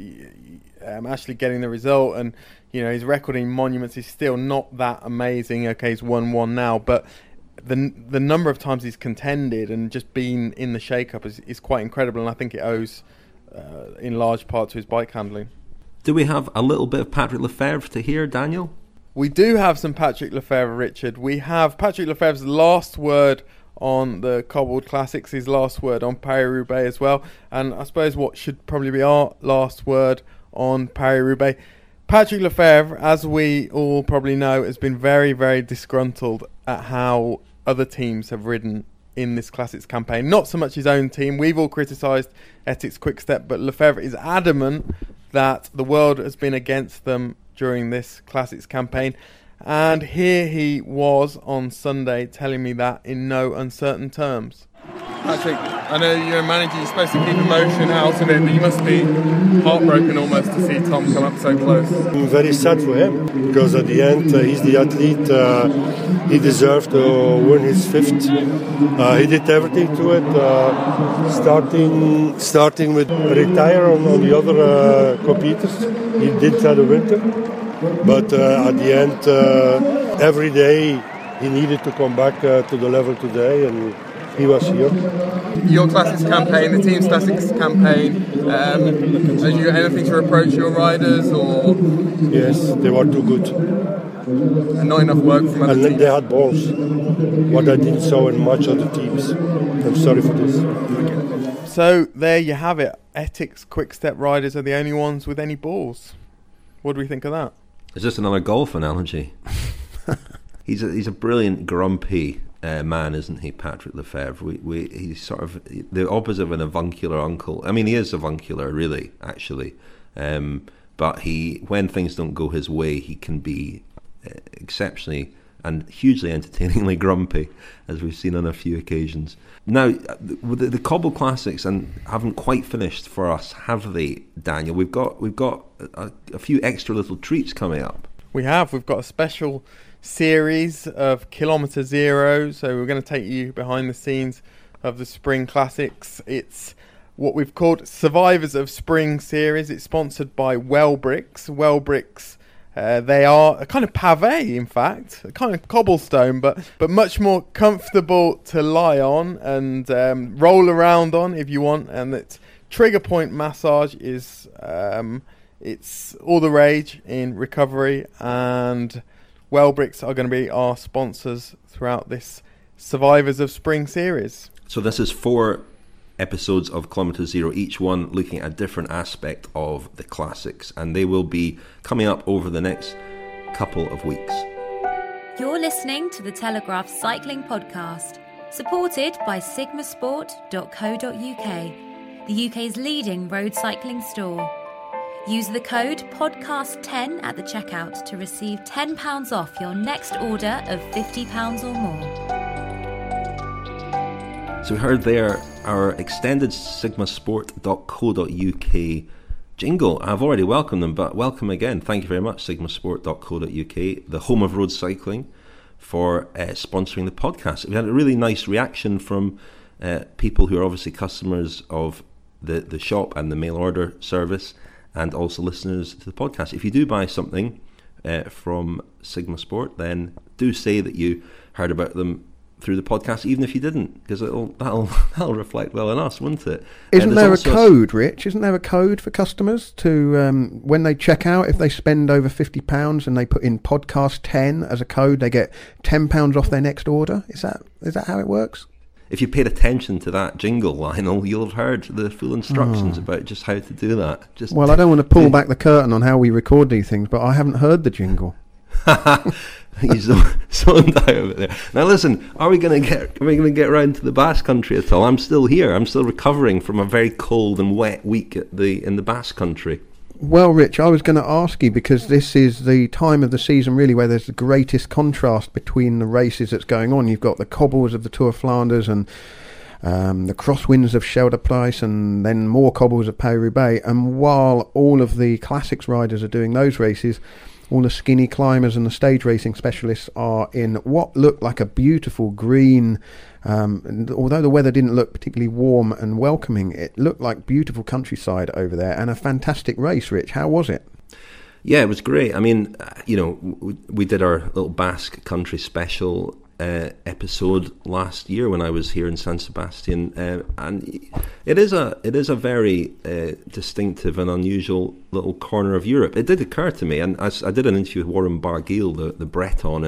um, actually getting the result, and, you know, his record in monuments is still not that amazing. Okay, he's won one now, but the the number of times he's contended and just been in the shake-up is, is quite incredible, and I think it owes uh, in large part to his bike handling. Do we have a little bit of Patrick Lefevere to hear, Daniel? We do have some Patrick Lefevere, Richard. We have Patrick Lefevere's last word on the Cobbled Classics, his last word on Paris-Roubaix as well. And I suppose what should probably be our last word on Paris-Roubaix. Patrick Lefevere, as we all probably know, has been very, very disgruntled at how other teams have ridden in this Classics campaign. Not so much his own team. We've all criticised Etixx Quick-Step, but Lefevere is adamant that the world has been against them during this Classics campaign. And here he was on Sunday telling me that in no uncertain terms. Patrick, I know you're a manager, you're supposed to keep emotion out of it, but you must be heartbroken almost to see Tom come up so close. I'm very sad for him, because at the end uh, he's the athlete, uh, he deserved to win his fifth. Uh, he did everything to it, uh, starting starting with retire on, on the other uh, competitors. He did have a winter, but uh, at the end, uh, every day he needed to come back uh, to the level today, and he was here. Your Classics campaign, the team's Classics campaign, um, have you got anything to reproach your riders? Or yes, they were too good. And not enough work from other and teams? They had balls, what I didn't saw in much other teams. I'm sorry for this. So there you have it. Etixx Quick-Step riders are the only ones with any balls. What do we think of that? It's just another golf analogy. he's a, he's a brilliant grumpy Uh, man, isn't he, Patrick Lefevere? We, we, he's sort of the opposite of an avuncular uncle. I mean, he is avuncular, really, actually. Um, but he, when things don't go his way, he can be uh, exceptionally and hugely entertainingly grumpy, as we've seen on a few occasions. Now, the, the Cobble Classics and haven't quite finished for us, have they, Daniel? We've got we've got a, a few extra little treats coming up. We have. We've got a special series of Kilometre Zero, so we're going to take you behind the scenes of the Spring Classics. It's what we've called Survivors of Spring series. It's sponsored by Wellbricks. Wellbricks, uh, they are a kind of pavé, in fact, a kind of cobblestone, but but much more comfortable to lie on and um, roll around on if you want. And it's trigger point massage is um, it's all the rage in recovery, and Wellbricks are going to be our sponsors throughout this Survivors of Spring series. So this is four episodes of Kilometre Zero, each one looking at a different aspect of the Classics, and they will be coming up over the next couple of weeks. You're listening to the Telegraph Cycling Podcast, supported by sigma sport dot co dot uk, the U K's leading road cycling store. Use the code podcast ten at the checkout to receive ten pounds off your next order of fifty pounds or more. So we heard there our extended sigma sport dot co dot uk jingle. I've already welcomed them, but welcome again. Thank you very much, sigma sport dot co dot uk, the home of road cycling, for uh, sponsoring the podcast. We had a really nice reaction from uh, people who are obviously customers of the, the shop and the mail order service, and also listeners to the podcast. If you do buy something uh, from Sigma Sport, then do say that you heard about them through the podcast, even if you didn't, because it'll that'll that'll reflect well on us, won't it? Isn't uh, there a code, Rich? Isn't there a code for customers to um, when they check out, if they spend over fifty pounds and they put in podcast ten as a code, they get ten pounds off their next order? Is that is that how it works? If you paid attention to that jingle, Lionel, you'll have heard the full instructions oh. about just how to do that. Just well, I don't want to pull back the curtain on how we record these things, but I haven't heard the jingle. He's so, zoned out of it there. Now listen, are we going to get are we going to get round to the Basque Country at all? I'm still here. I'm still recovering from a very cold and wet week at the in the Basque Country. Well, Rich, I was going to ask you, because this is the time of the season really where there's the greatest contrast between the races that's going on. You've got the cobbles of the Tour of Flanders and um, the crosswinds of Scheldeprijs, and then more cobbles of Paris-Roubaix. And while all of the classics riders are doing those races, all the skinny climbers and the stage racing specialists are in what looked like a beautiful green, um, and although the weather didn't look particularly warm and welcoming, it looked like beautiful countryside over there, and a fantastic race. Rich, how was it? Yeah, it was great. I mean, you know, we, we did our little Basque Country special uh, episode last year when I was here in San Sebastian, uh, and it is a it is a very uh, distinctive and unusual little corner of Europe. It did occur to me, and I, I did an interview with Warren Barguil, the, the Breton, and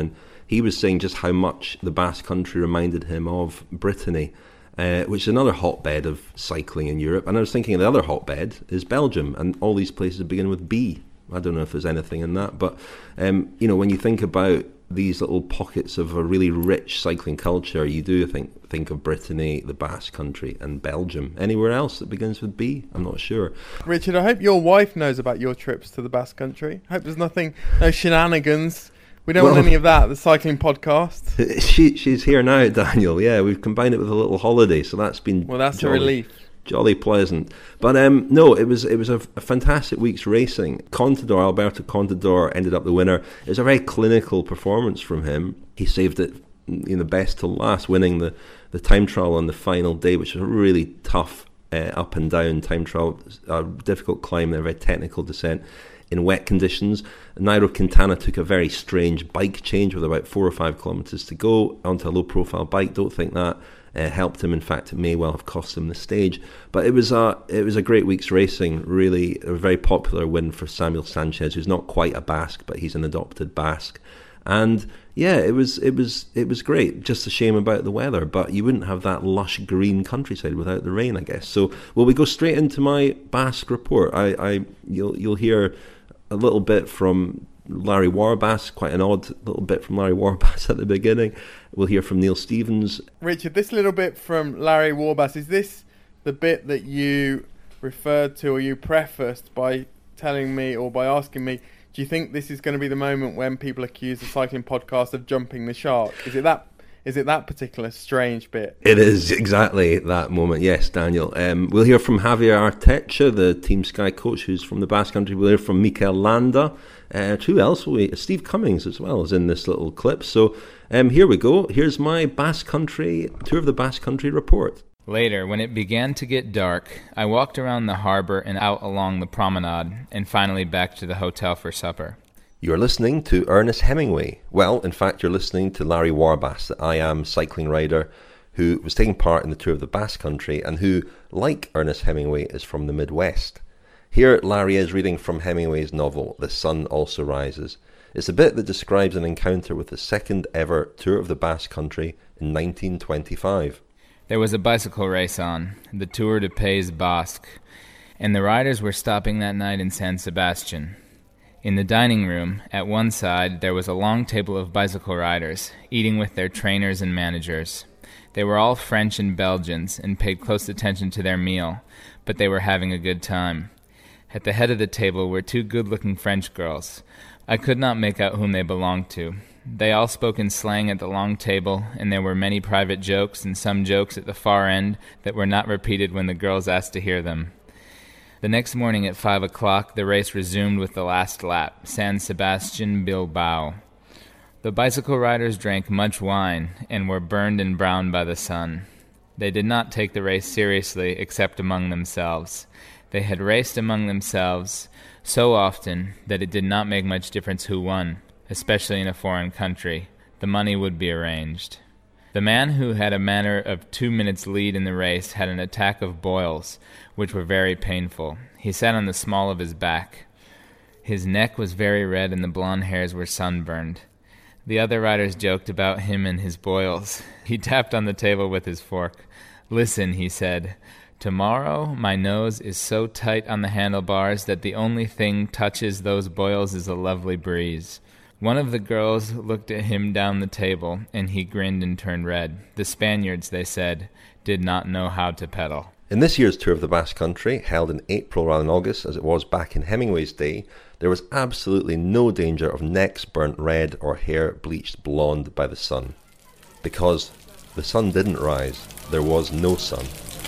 he was saying just how much the Basque Country reminded him of Brittany, uh, which is another hotbed of cycling in Europe. And I was thinking the other hotbed is Belgium, and all these places begin with B. I don't know if there's anything in that, but um, you know, when you think about these little pockets of a really rich cycling culture, you do think think of Brittany, the Basque Country, and Belgium. Anywhere else that begins with B? I'm not sure. Richard, I hope your wife knows about your trips to the Basque Country. I hope there's nothing, no shenanigans. We don't well, want any of that, the cycling podcast. She She's here now, Daniel. Yeah, we've combined it with a little holiday, so that's been Well, that's jolly. a relief. Jolly pleasant. But um, no, it was it was a, a fantastic week's racing. Contador, Alberto Contador, ended up the winner. It was a very clinical performance from him. He saved it, you know, best till last, winning the, the time trial on the final day, which was a really tough uh, up and down time trial, a difficult climb there, very technical descent in wet conditions. Nairo Quintana took a very strange bike change with about four or five kilometres to go onto a low-profile bike. Don't think that Uh, helped him. In fact, it may well have cost him the stage. But it was a it was a great week's racing. Really, a very popular win for Samuel Sanchez, who's not quite a Basque, but he's an adopted Basque. And yeah, it was it was it was great. Just a shame about the weather, but you wouldn't have that lush green countryside without the rain, I guess. So, will we go straight into my Basque report? I, I you'll you'll hear a little bit from Larry Warbasse, quite an odd little bit from Larry Warbasse at the beginning. We'll hear from Neil Stevens. Richard, this little bit from Larry Warbasse, is this the bit that you referred to or you prefaced by telling me or by asking me, do you think this is going to be the moment when people accuse the cycling podcast of jumping the shark? Is it that Is it that particular strange bit? It is exactly that moment, yes, Daniel. Um, we'll hear from Javier Arteche, the Team Sky coach, who's from the Basque Country. We'll hear from Mikel Landa. Uh, who else will we? Steve Cummings as well is in this little clip. So um, here we go. Here's my Basque Country, Tour of the Basque Country report. Later, when it began to get dark, I walked around the harbour and out along the promenade, and finally back to the hotel for supper. You're listening to Ernest Hemingway. Well, in fact, you're listening to Larry Warbasse, the I Am cycling rider who was taking part in the Tour of the Basque Country and who, like Ernest Hemingway, is from the Midwest. Here, Larry is reading from Hemingway's novel, The Sun Also Rises. It's a bit that describes an encounter with the second ever Tour of the Basque Country in nineteen twenty-five. There was a bicycle race on, the Tour de Pays Basque, and the riders were stopping that night in San Sebastian. In the dining room, at one side, there was a long table of bicycle riders, eating with their trainers and managers. They were all French and Belgians and paid close attention to their meal, but they were having a good time. At the head of the table were two good-looking French girls. I could not make out whom they belonged to. They all spoke in slang at the long table, and there were many private jokes and some jokes at the far end that were not repeated when the girls asked to hear them. The next morning at five o'clock, the race resumed with the last lap, San Sebastian-Bilbao. The bicycle riders drank much wine and were burned and browned by the sun. They did not take the race seriously except among themselves. They had raced among themselves so often that it did not make much difference who won, especially in a foreign country. The money would be arranged. The man who had a matter of two minutes lead in the race had an attack of boils, which were very painful. He sat on the small of his back. His neck was very red and the blonde hairs were sunburned. The other riders joked about him and his boils. He tapped on the table with his fork. "Listen," he said, "tomorrow my nose is so tight on the handlebars that the only thing touches those boils is a lovely breeze." One of the girls looked at him down the table, and he grinned and turned red. The Spaniards, they said, did not know how to pedal. In this year's Tour of the Basque Country, held in April rather than August, as it was back in Hemingway's day, there was absolutely no danger of necks burnt red or hair bleached blonde by the sun. Because the sun didn't rise, there was no sun.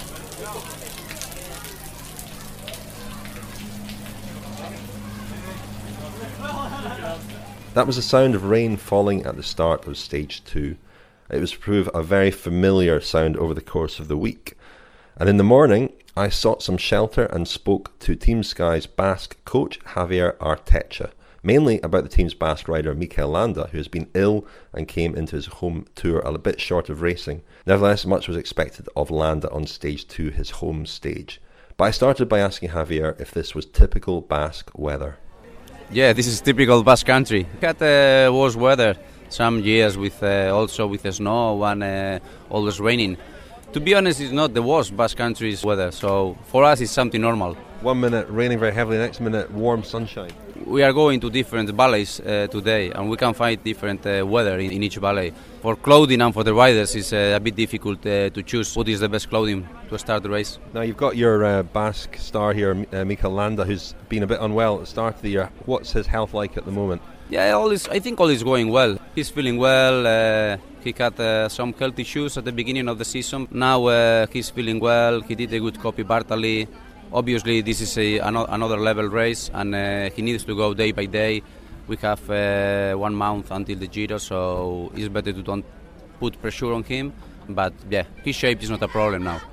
That was the sound of rain falling at the start of stage two. It was to prove a very familiar sound over the course of the week. And in the morning, I sought some shelter and spoke to Team Sky's Basque coach, Javier Arteche, mainly about the team's Basque rider, Mikel Landa, who has been ill and came into his home tour a bit short of racing. Nevertheless, much was expected of Landa on stage two, his home stage. But I started by asking Javier if this was typical Basque weather. Yeah, this is typical Basque country. We had uh, worse weather some years with uh, also with the snow and uh, always raining. To be honest, it's not the worst Basque Country's weather, so for us it's something normal. One minute raining very heavily, next minute warm sunshine. We are going to different valleys uh, today, and we can find different uh, weather in, in each valley. For clothing and for the riders, it's uh, a bit difficult uh, to choose what is the best clothing to start the race. Now you've got your uh, Basque star here, uh, Mikel Landa, who's been a bit unwell at the start of the year. What's his health like at the moment? Yeah, all is, I think all is going well. He's feeling well. Uh, he had uh, some health issues at the beginning of the season. Now uh, he's feeling well. He did a good copy Bartali. Obviously, this is a, another level race, and uh, he needs to go day by day. We have uh, one month until the Giro, so it's better to don't put pressure on him. But yeah, his shape is not a problem now.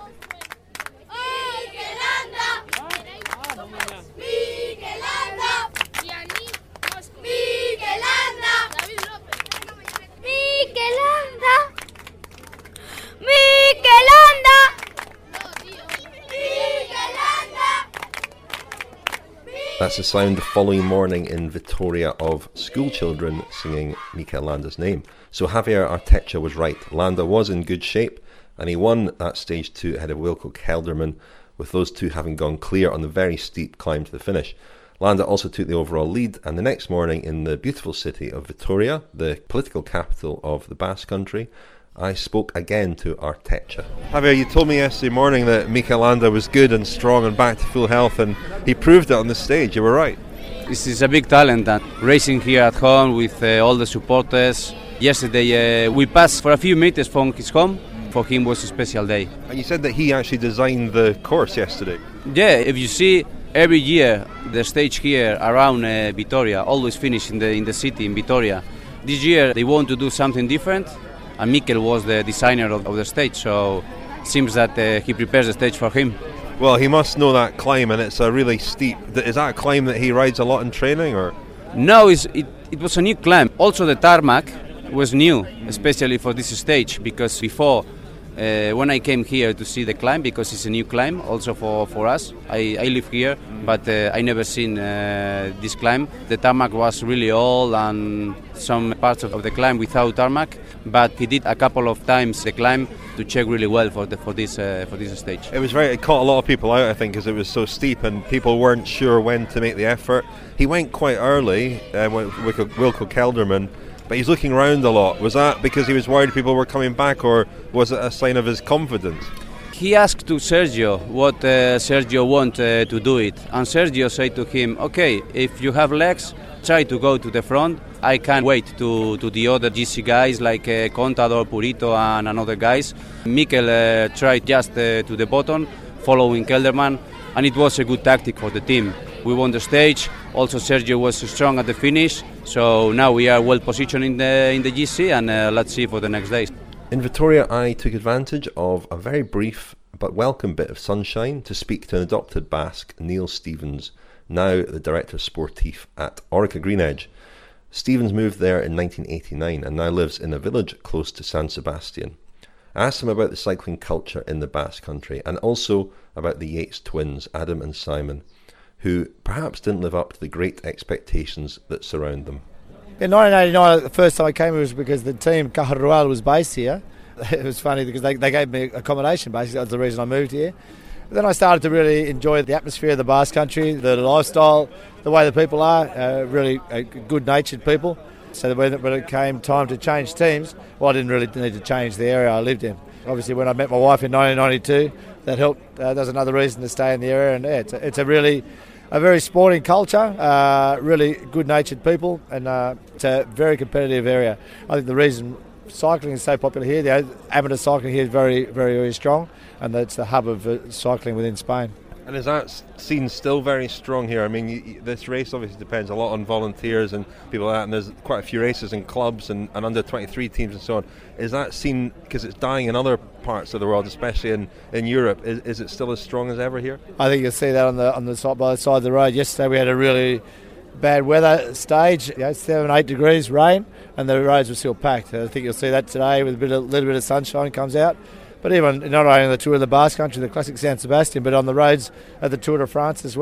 That's the sound the following morning in Vitoria of school children singing Mikel Landa's name. So Javier Artecha was right. Landa was in good shape, and he won that stage two ahead of Wilco Kelderman, with those two having gone clear on the very steep climb to the finish. Landa also took the overall lead, and the next morning in the beautiful city of Vitoria, the political capital of the Basque Country, I spoke again to Artecha. Javier, you told me yesterday morning that Mikel Landa was good and strong and back to full health, and he proved it on the stage. You were right. This is a big talent, and racing here at home with uh, all the supporters. Yesterday uh, we passed for a few meters from his home. For him was a special day. And you said that he actually designed the course yesterday. Yeah, if you see, every year the stage here around uh, Vitoria always finish in the in the city in Vitoria. This year they want to do something different, and Mikel was the designer of, of the stage, so it seems that uh, he prepares the stage for him. Well, he must know that climb, and it's a really steep. Is that a climb that he rides a lot in training, or? No, it's, it it was a new climb. Also, the tarmac was new, especially for this stage, because before. Uh, when I came here to see the climb, because it's a new climb also for, for us, I, I live here, but uh, I never seen uh, this climb. The tarmac was really old and some parts of the climb without tarmac, but he did a couple of times the climb to check really well for the, for this uh, for this stage. It was very. It caught a lot of people out, I think, because it was so steep and people weren't sure when to make the effort. He went quite early, uh, with Wilco Kelderman. But he's looking around a lot. Was that because he was worried people were coming back, or was it a sign of his confidence? He asked to Sergio what uh, Sergio want uh, to do it, and Sergio said to him, okay, if you have legs, try to go to the front. I can't wait to, to the other G C guys like uh, Contador, Purito and another guys. Mikel uh, tried just uh, to the bottom, following Kelderman, and it was a good tactic for the team. We won the stage. Also, Sergio was strong at the finish, so now we are well positioned in the in the G C, and uh, let's see for the next days. In Vitoria, I took advantage of a very brief but welcome bit of sunshine to speak to an adopted Basque, Neil Stevens, now the Director Sportif at Orica Greenedge. Stevens moved there in nineteen eighty-nine and now lives in a village close to San Sebastian. I asked him about the cycling culture in the Basque Country, and also about the Yates twins, Adam and Simon, who perhaps didn't live up to the great expectations that surround them. In nineteen eighty-nine, the first time I came, it was because the team Caja Rural was based here. It was funny because they, they gave me accommodation, basically. That's the reason I moved here. But then I started to really enjoy the atmosphere of the Basque Country, the lifestyle, the way the people are, uh, really uh, good-natured people. So that when, when it came time to change teams, well, I didn't really need to change the area I lived in. Obviously, when I met my wife in nineteen ninety-two, that helped. Uh, that was another reason to stay in the area. And yeah, it's a, it's a really... a very sporting culture, uh, really good-natured people, and uh, it's a very competitive area. I think the reason cycling is so popular here, the amateur cycling here is very, very, very strong, and that's the hub of uh, cycling within Spain. And is that scene still very strong here? I mean, you, this race obviously depends a lot on volunteers and people like that, and there's quite a few races in clubs and, and under twenty-three teams and so on. Is that scene, because it's dying in other parts of the world, especially in, in Europe, is, is it still as strong as ever here? I think you'll see that on the on the side, by the side of the road. Yesterday we had a really bad weather stage, you know, seven, eight degrees, rain, and the roads were still packed. I think you'll see that today with a bit, a little bit of sunshine comes out. But even not only on the Tour of the Basque Country, the classic San Sebastian, but on the roads at the Tour de France as well.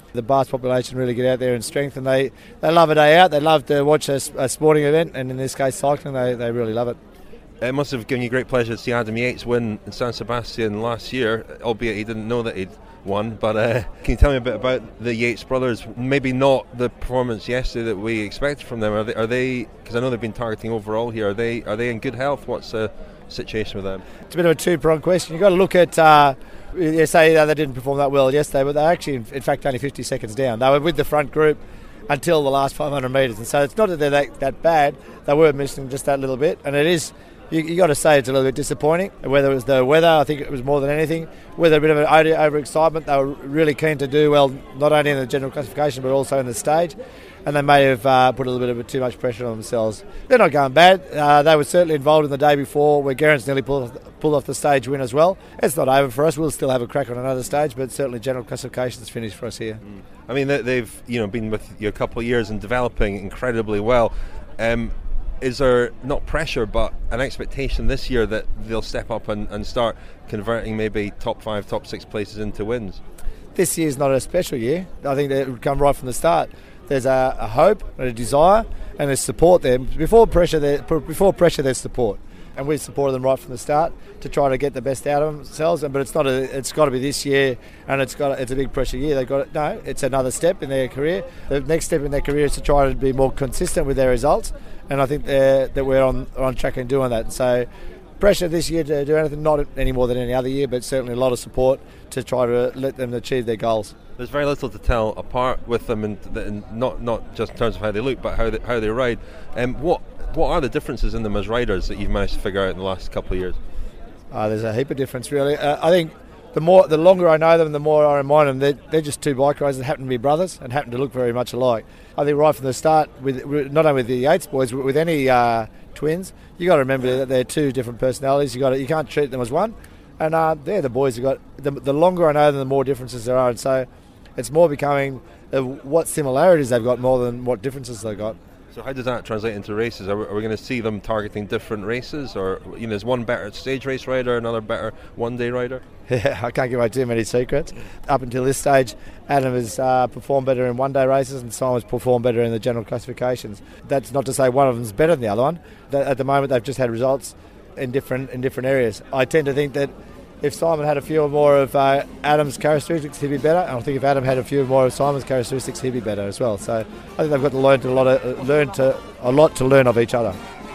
the Basque population really get out there in strength, and they, they love a day out. They love to watch a, a sporting event, and in this case cycling, they, they really love it. It must have given you great pleasure to see Adam Yates win in San Sebastian last year, albeit he didn't know that he'd won. But uh, can you tell me a bit about the Yates brothers? Maybe not the performance yesterday that we expected from them. Are they? Are they? Because I know they've been targeting overall here. Are they? Are they in good health? What's the situation with them? It's a bit of a two-pronged question. You've got to look at. Uh, you say uh, they didn't perform that well yesterday, but they're actually, in, in fact, only fifty seconds down. They were with the front group until the last five hundred metres, and so it's not that they're that, that bad. They were missing just that little bit, and it is. You, you got to say it's a little bit disappointing. Whether it was the weather, I think it was more than anything. Whether a bit of an over excitement, they were really keen to do well, not only in the general classification but also in the stage, and they may have uh, put a little bit of too much pressure on themselves. They're not going bad. Uh, they were certainly involved in the day before, where Gerrans nearly pulled off, pulled off the stage win as well. It's not over for us. We'll still have a crack on another stage, but certainly general classification is finished for us here. Mm. I mean, they've you know been with you a couple of years and developing incredibly well. Um, Is there not pressure but an expectation this year that they'll step up and, and start converting maybe top five, top six places into wins? This year's not a special year. I think that it would come right from the start. There's a, a hope and a desire, and there's support there. Before pressure, there, before pressure, there's support, and we've supported them right from the start to try to get the best out of themselves. But it's not. A, it's got to be this year, and it's got. It's a big pressure year. They've got it. No, it's another step in their career. The next step in their career is to try to be more consistent with their results. And I think that we're on on track in doing that. So pressure this year to do anything, not any more than any other year, but certainly a lot of support to try to let them achieve their goals. There's very little to tell apart with them, and in, in not not just in terms of how they look, but how they, how they ride. Um, what what are the differences in them as riders that you've managed to figure out in the last couple of years? Uh, there's a heap of difference, really. Uh, I think the more, the longer I know them, the more I remind them they're, they're just two bike riders that happen to be brothers and happen to look very much alike. I think right from the start, with not only with the Yates boys, but with any uh, twins, you got to remember that they're two different personalities. You got to, you can't treat them as one, and uh, they're the boys who got. The, the longer I know them, the more differences there are, and so it's more becoming uh, what similarities they've got more than what differences they've got. So how does that translate into races? Are we, are we going to see them targeting different races, or you know, is one better stage race rider, another better one-day rider? Yeah, I can't give away too many secrets. Up until this stage, Adam has uh, performed better in one-day races, and Simon's performed better in the general classifications. That's not to say one of them's better than the other one. At the moment, they've just had results in different in different areas. I tend to think that if Simon had a few more of uh, Adam's characteristics, he'd be better. And I think if Adam had a few more of Simon's characteristics, he'd be better as well. So I think they've got to learn to a lot of, uh, learn to a lot to learn of each other.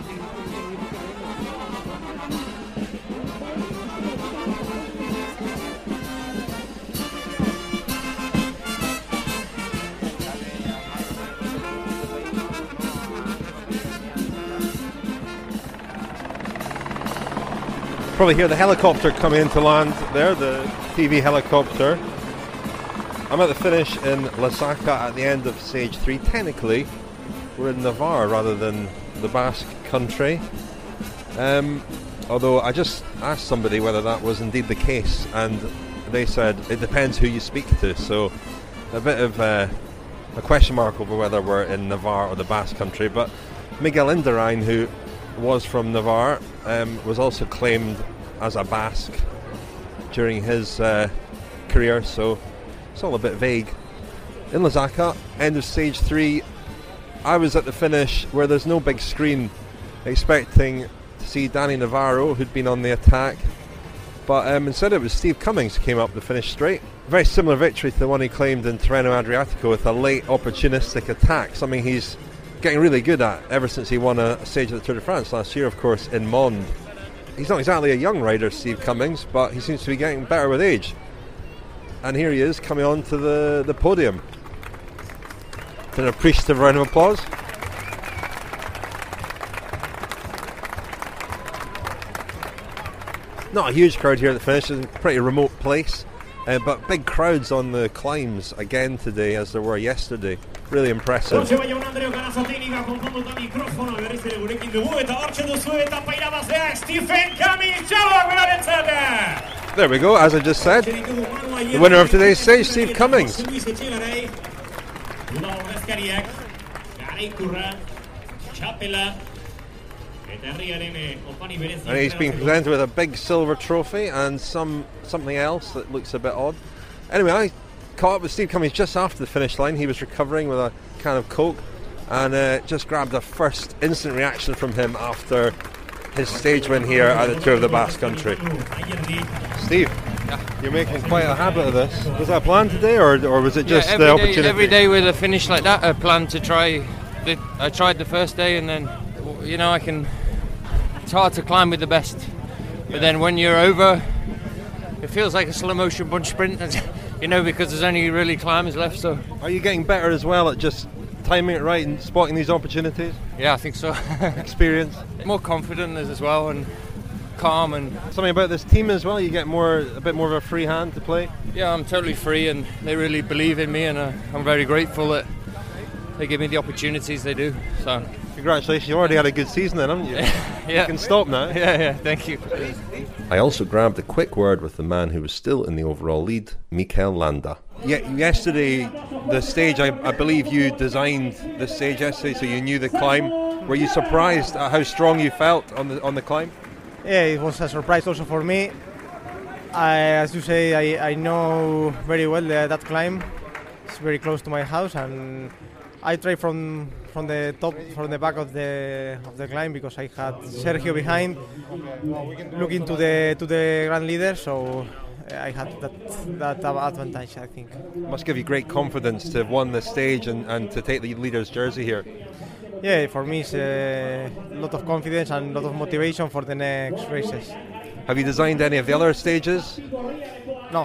Probably hear the helicopter coming into land there, the T V helicopter. I'm at the finish in Lesaca at the end of stage three. Technically, we're in Navarre rather than the Basque country. Um, although I just asked somebody whether that was indeed the case, and they said it depends who you speak to. So a bit of uh, a question mark over whether we're in Navarre or the Basque country. But Miguel Indurain, who was from Navarre, um, was also claimed as a Basque during his uh, career, so it's all a bit vague. In Lesaca, end of stage three, I was at the finish where there's no big screen, expecting to see Danny Navarro, who'd been on the attack, but um, instead it was Steve Cummings who came up the finish straight. Very similar victory to the one he claimed in Tirreno Adriatico with a late opportunistic attack, something he's getting really good at ever since he won a, a stage of the Tour de France last year, of course, in Mende. He's not exactly a young rider, Steve Cummings, but he seems to be getting better with age. And here he is coming on to the, the podium. An appreciative round of applause. Not a huge crowd here at the finish, it's a pretty remote place, uh, but big crowds on the climbs again today as there were yesterday. Really impressive. There we go, as I just said, the winner of today's stage, Steve Cummings. And he's been presented with a big silver trophy and some something else that looks a bit odd. Anyway, I caught up with Steve Cummings just after the finish line. He was recovering with a can of Coke, and uh, just grabbed a first instant reaction from him after his stage win here at the Tour of the Basque Country. Steve, yeah. You're making quite a habit of this. Was that a plan today, or or was it just yeah, the day, opportunity? Every day with a finish like that, I plan to try. The, I tried the first day, and then, you know, I can. It's hard to climb with the best, but then when you're over, it feels like a slow motion bunch sprint. You know, because there's only really climbers left. So, are you getting better as well at just timing it right and spotting these opportunities? Yeah, I think so. Experience, more confident as well, and calm, and something about this team as well. You get more, a bit more of a free hand to play. Yeah, I'm totally free, and they really believe in me, and uh, I'm very grateful that they give me the opportunities they do. So, congratulations! You already had a good season then, haven't you? Yeah. You can stop now. Yeah, yeah. Thank you. I also grabbed a quick word with the man who was still in the overall lead, Mikel Landa. Yeah, yesterday, the stage, I, I believe you designed the stage yesterday, so you knew the climb. Were you surprised at how strong you felt on the on the climb? Yeah, it was a surprise also for me. I, as you say, I, I know very well the, that climb. It's very close to my house, and I tried from from the top, from the back of the of the climb, because I had Sergio behind, looking to the to the grand leader, so I had that that advantage, I think. It must give you great confidence to have won the stage and, and to take the leader's jersey here. Yeah, for me it's a lot of confidence and a lot of motivation for the next races. Have you designed any of the other stages? No.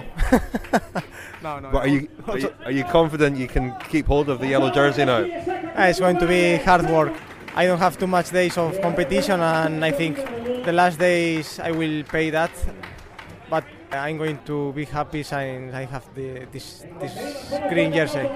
no, no. But are you, are you are you confident you can keep hold of the yellow jersey now? It's going to be hard work. I don't have too much days of competition, and I think the last days I will pay that. But I'm going to be happy since I have the, this this green jersey.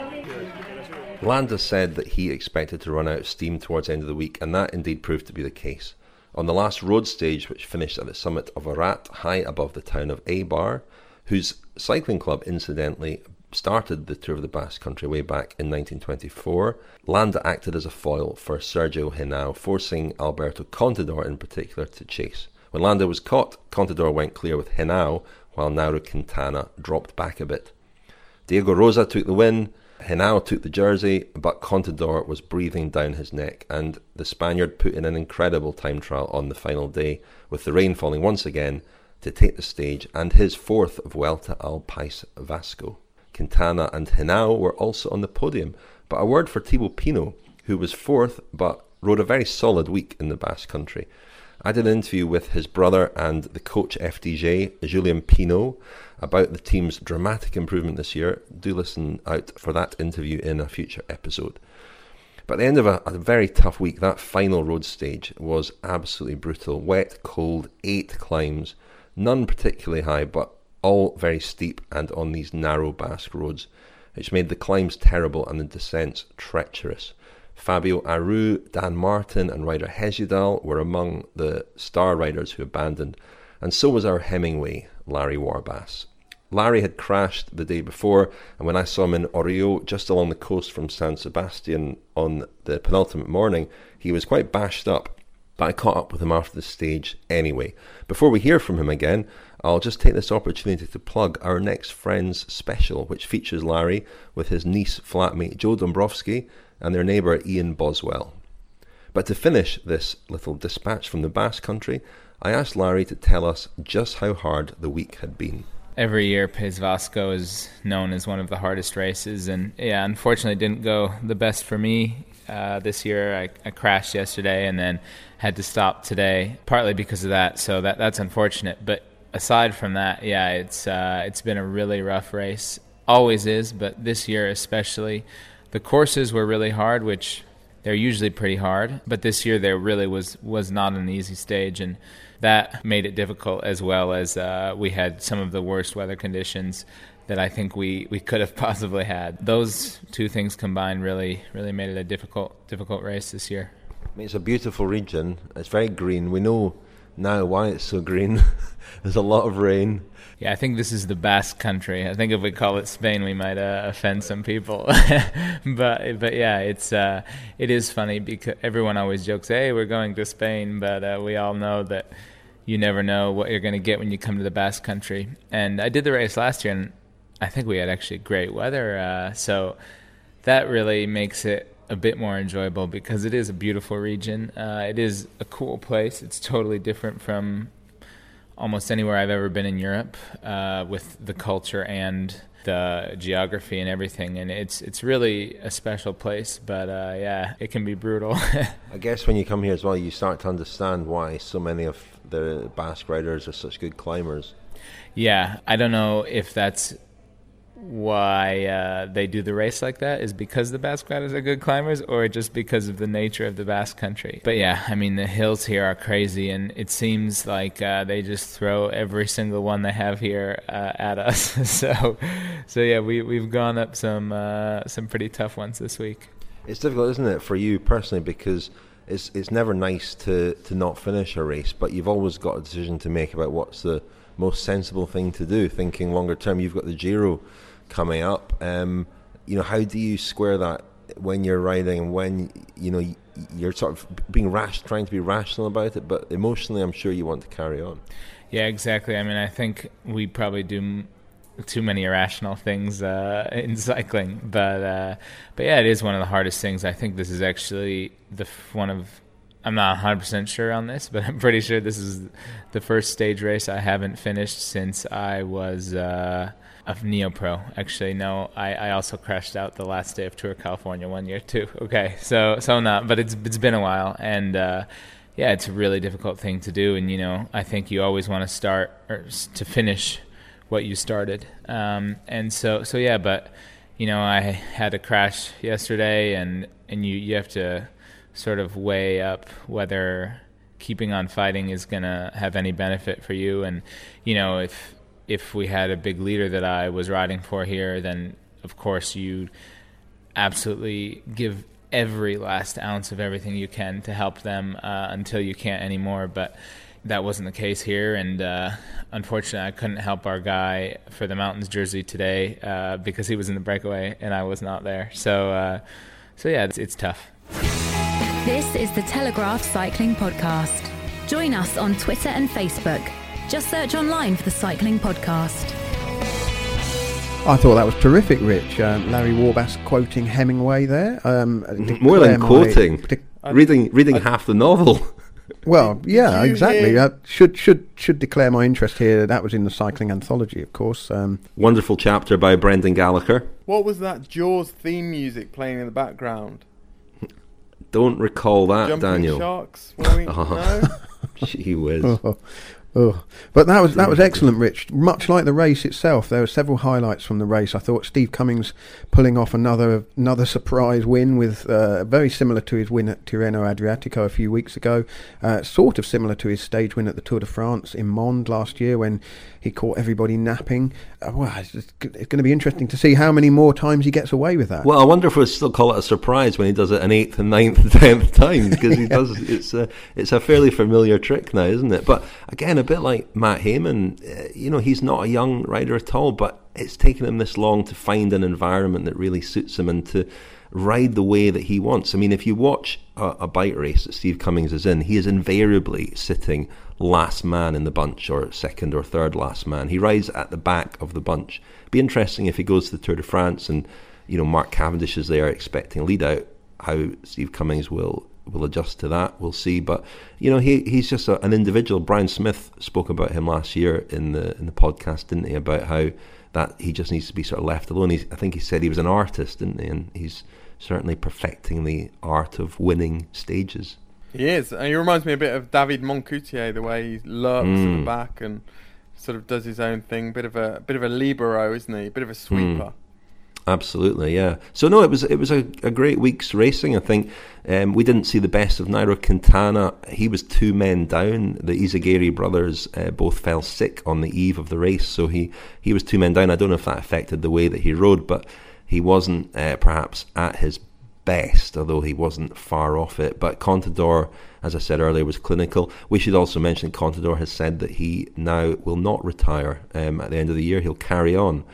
Landa said that he expected to run out of steam towards the end of the week, and that indeed proved to be the case. On the last road stage, which finished at the summit of Arat, high above the town of Eibar, whose cycling club incidentally started the Tour of the Basque Country way back in nineteen twenty-four, Landa acted as a foil for Sergio Henao, forcing Alberto Contador in particular to chase. When Landa was caught, Contador went clear with Henao, while Nairo Quintana dropped back a bit. Diego Rosa took the win, Henao took the jersey, but Contador was breathing down his neck, and the Spaniard put in an incredible time trial on the final day, with the rain falling once again, to take the stage, and his fourth Vuelta al País Vasco. Quintana and Henao were also on the podium, but a word for Thibaut Pinot, who was fourth but rode a very solid week in the Basque Country. I did an interview with his brother and the coach F D J, Julien Pinot, about the team's dramatic improvement this year. Do listen out for that interview in a future episode. But at the end of a, a very tough week, that final road stage was absolutely brutal. Wet, cold, eight climbs, none particularly high, but all very steep and on these narrow Basque roads, which made the climbs terrible and the descents treacherous. Fabio Aru, Dan Martin and rider Hesjedal were among the star riders who abandoned, and so was our Hemingway, Larry Warbasse. Larry had crashed the day before, and when I saw him in Orio, just along the coast from San Sebastian on the penultimate morning, he was quite bashed up, but I caught up with him after the stage anyway. Before we hear from him again, I'll just take this opportunity to plug our Next Friends special, which features Larry with his Nice flatmate Joe Dombrowski and their neighbour Ian Boswell. But to finish this little dispatch from the Basque Country, I asked Larry to tell us just how hard the week had been. Every year, País Vasco is known as one of the hardest races, and yeah, unfortunately, it didn't go the best for me uh, this year. I, I crashed yesterday and then had to stop today, partly because of that. So that that's unfortunate. But aside from that, yeah, it's uh, it's been a really rough race. Always is, but this year especially. The courses were really hard, which they're usually pretty hard, but this year there really was, was not an easy stage, and that made it difficult, as well as uh, we had some of the worst weather conditions that I think we, we could have possibly had. Those two things combined really really made it a difficult difficult race this year. I mean, it's a beautiful region. It's very green. We know now why it's so green. There's a lot of rain. Yeah, I think this is the Basque Country. I think if we call it Spain, we might uh, offend some people. but but yeah, it's uh, it is funny because everyone always jokes, "Hey, we're going to Spain," but uh, we all know that you never know what you're going to get when you come to the Basque Country. And I did the race last year, and I think we had actually great weather, uh, so that really makes it a bit more enjoyable because it is a beautiful region. Uh, it is a cool place. It's totally different from almost anywhere I've ever been in Europe, uh, with the culture and the geography and everything, and it's it's really a special place, but uh, yeah, it can be brutal. I guess when you come here as well, you start to understand why so many of the Basque riders are such good climbers. Yeah, I don't know if that's why uh, they do the race like that, is because the Basque riders are good climbers or just because of the nature of the Basque country. But yeah, I mean, the hills here are crazy, and it seems like uh, they just throw every single one they have here uh, at us. so so yeah, we, we've gone up some uh, some pretty tough ones this week. It's difficult, isn't it, for you personally, because it's it's never nice to, to not finish a race, but you've always got a decision to make about what's the most sensible thing to do, thinking longer term. You've got the Giro coming up. Um, you know, how do you square that when you're riding and when, you know, you're sort of being rash, trying to be rational about it, but emotionally I'm sure you want to carry on? Yeah, exactly. I mean, I think we probably do m- too many irrational things uh, in cycling, but uh, but yeah, it is one of the hardest things. I think this is actually the f- one of, I'm not one hundred percent sure on this, but I'm pretty sure this is the first stage race I haven't finished since I was uh, a Neo-Pro. Actually, no, I, I also crashed out the last day of Tour California one year too. Okay, so so not, but it's it's been a while, and uh, yeah, it's a really difficult thing to do, and you know, I think you always want to start or to finish what you started, um, and so so yeah, but you know, I had a crash yesterday, and and you you have to sort of weigh up whether keeping on fighting is going to have any benefit for you. And, you know, if if we had a big leader that I was riding for here, then, of course, you absolutely give every last ounce of everything you can to help them uh, until you can't anymore. But that wasn't the case here, and uh, unfortunately I couldn't help our guy for the Mountains jersey today uh, because he was in the breakaway and I was not there. So, uh, so yeah, it's, it's tough. This is the Telegraph Cycling Podcast. Join us on Twitter and Facebook. Just search online for the Cycling Podcast. I thought that was terrific, Rich. Um, Larry Warbasse quoting Hemingway there. Um, More than quoting, my, de- reading reading I, half the novel. Well, yeah, exactly. Uh, should should should declare my interest here. That was in the Cycling Anthology, of course. Um, Wonderful chapter by Brendan Gallagher. What was that Jaws theme music playing in the background? Don't recall that, Jumping Daniel. Sharks? We, oh. no? Gee whiz. Oh. Oh, but that was that was excellent, Rich. Much like the race itself, there were several highlights from the race. I thought Steve Cummings pulling off another another surprise win, with uh, very similar to his win at Tirreno Adriatico a few weeks ago, uh, sort of similar to his stage win at the Tour de France in Mende last year when he caught everybody napping. Uh, well, it's, it's going to be interesting to see how many more times he gets away with that. Well, I wonder if we'll still call it a surprise when he does it an eighth and ninth and tenth time, because he does. It's a it's a fairly familiar trick now, isn't it? But again, a bit like Matt Hayman, uh, you know, he's not a young rider at all, but it's taken him this long to find an environment that really suits him and to ride the way that he wants. I mean, if you watch a, a bike race that Steve Cummings is in, he is invariably sitting last man in the bunch, or second or third last man. He rides at the back of the bunch. Be interesting if he goes to the Tour de France and, you know, Mark Cavendish is there expecting lead out, how Steve Cummings will will adjust to that. We'll see. But you know, he he's just a, an individual. Brian Smith spoke about him last year in the in the podcast, didn't he, about how that he just needs to be sort of left alone. He's, I think he said he was an artist, didn't he? And he's certainly perfecting the art of winning stages. He is, and he reminds me a bit of David Moncoutier, the way he lurks mm. at the back and sort of does his own thing. Bit of a bit of a libero, isn't he? Bit of a sweeper. Mm. Absolutely, yeah. So no, it was it was a, a great week's racing. I think um, we didn't see the best of Nairo Quintana. He was two men down. The Izagirre brothers uh, both fell sick on the eve of the race, so he, he was two men down. I don't know if that affected the way that he rode, but he wasn't uh, perhaps at his best, although he wasn't far off it. But Contador, as I said earlier, was clinical. We should also mention Contador has said that he now will not retire um, at the end of the year. He'll carry on.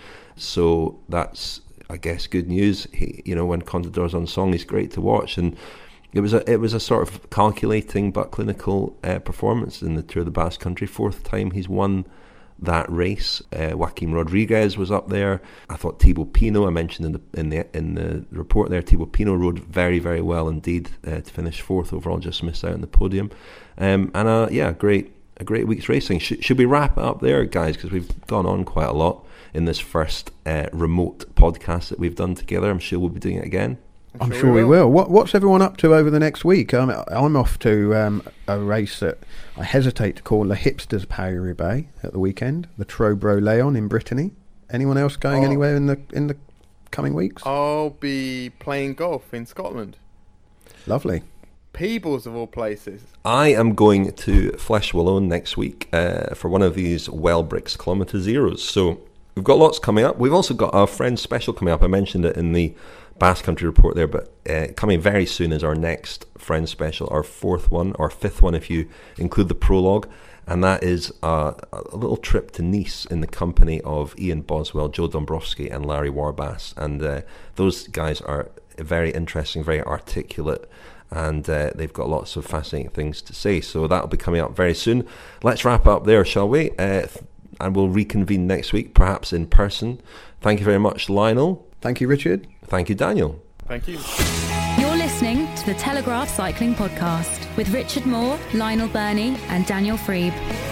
So that's, I guess, good news. He, you know, when Contador's on song, he's great to watch, and it was a it was a sort of calculating but clinical uh, performance in the Tour of the Basque Country. Fourth time he's won that race. Uh, Joaquim Rodriguez was up there. I thought Thibaut Pinot, I mentioned in the in the in the report there, Thibaut Pinot rode very very well indeed uh, to finish fourth overall, just missed out on the podium. Um, and uh, yeah, great a great week's racing. Sh- should we wrap it up there, guys? Because we've gone on quite a lot in this first uh, remote podcast that we've done together. I'm sure we'll be doing it again. I'm sure, sure we will. What, what's everyone up to over the next week? I'm, I'm off to um, a race that I hesitate to call the Hipsters Paris-Roubaix at the weekend, the Trobro Leon in Brittany. Anyone else going oh. anywhere in the in the coming weeks? I'll be playing golf in Scotland. Lovely. Peebles of all places. I am going to Flesh Wallone next week uh, for one of these Wellbricks Kilometre Zeros. So we've got lots coming up. We've also got our Friends Special coming up. I mentioned it in the Basque Country report there, but uh, coming very soon is our next Friends Special, our fourth one, or fifth one if you include the prologue, and that is uh, a little trip to Nice in the company of Ian Boswell, Joe Dombrowski and Larry Warbass, and uh, those guys are very interesting, very articulate, and uh, they've got lots of fascinating things to say, so that'll be coming up very soon. Let's wrap up there, shall we? Uh, and we'll reconvene next week, perhaps in person. Thank you very much, Lionel. Thank you, Richard. Thank you, Daniel. Thank you. You're listening to the Telegraph Cycling Podcast with Richard Moore, Lionel Burney and Daniel Freeb.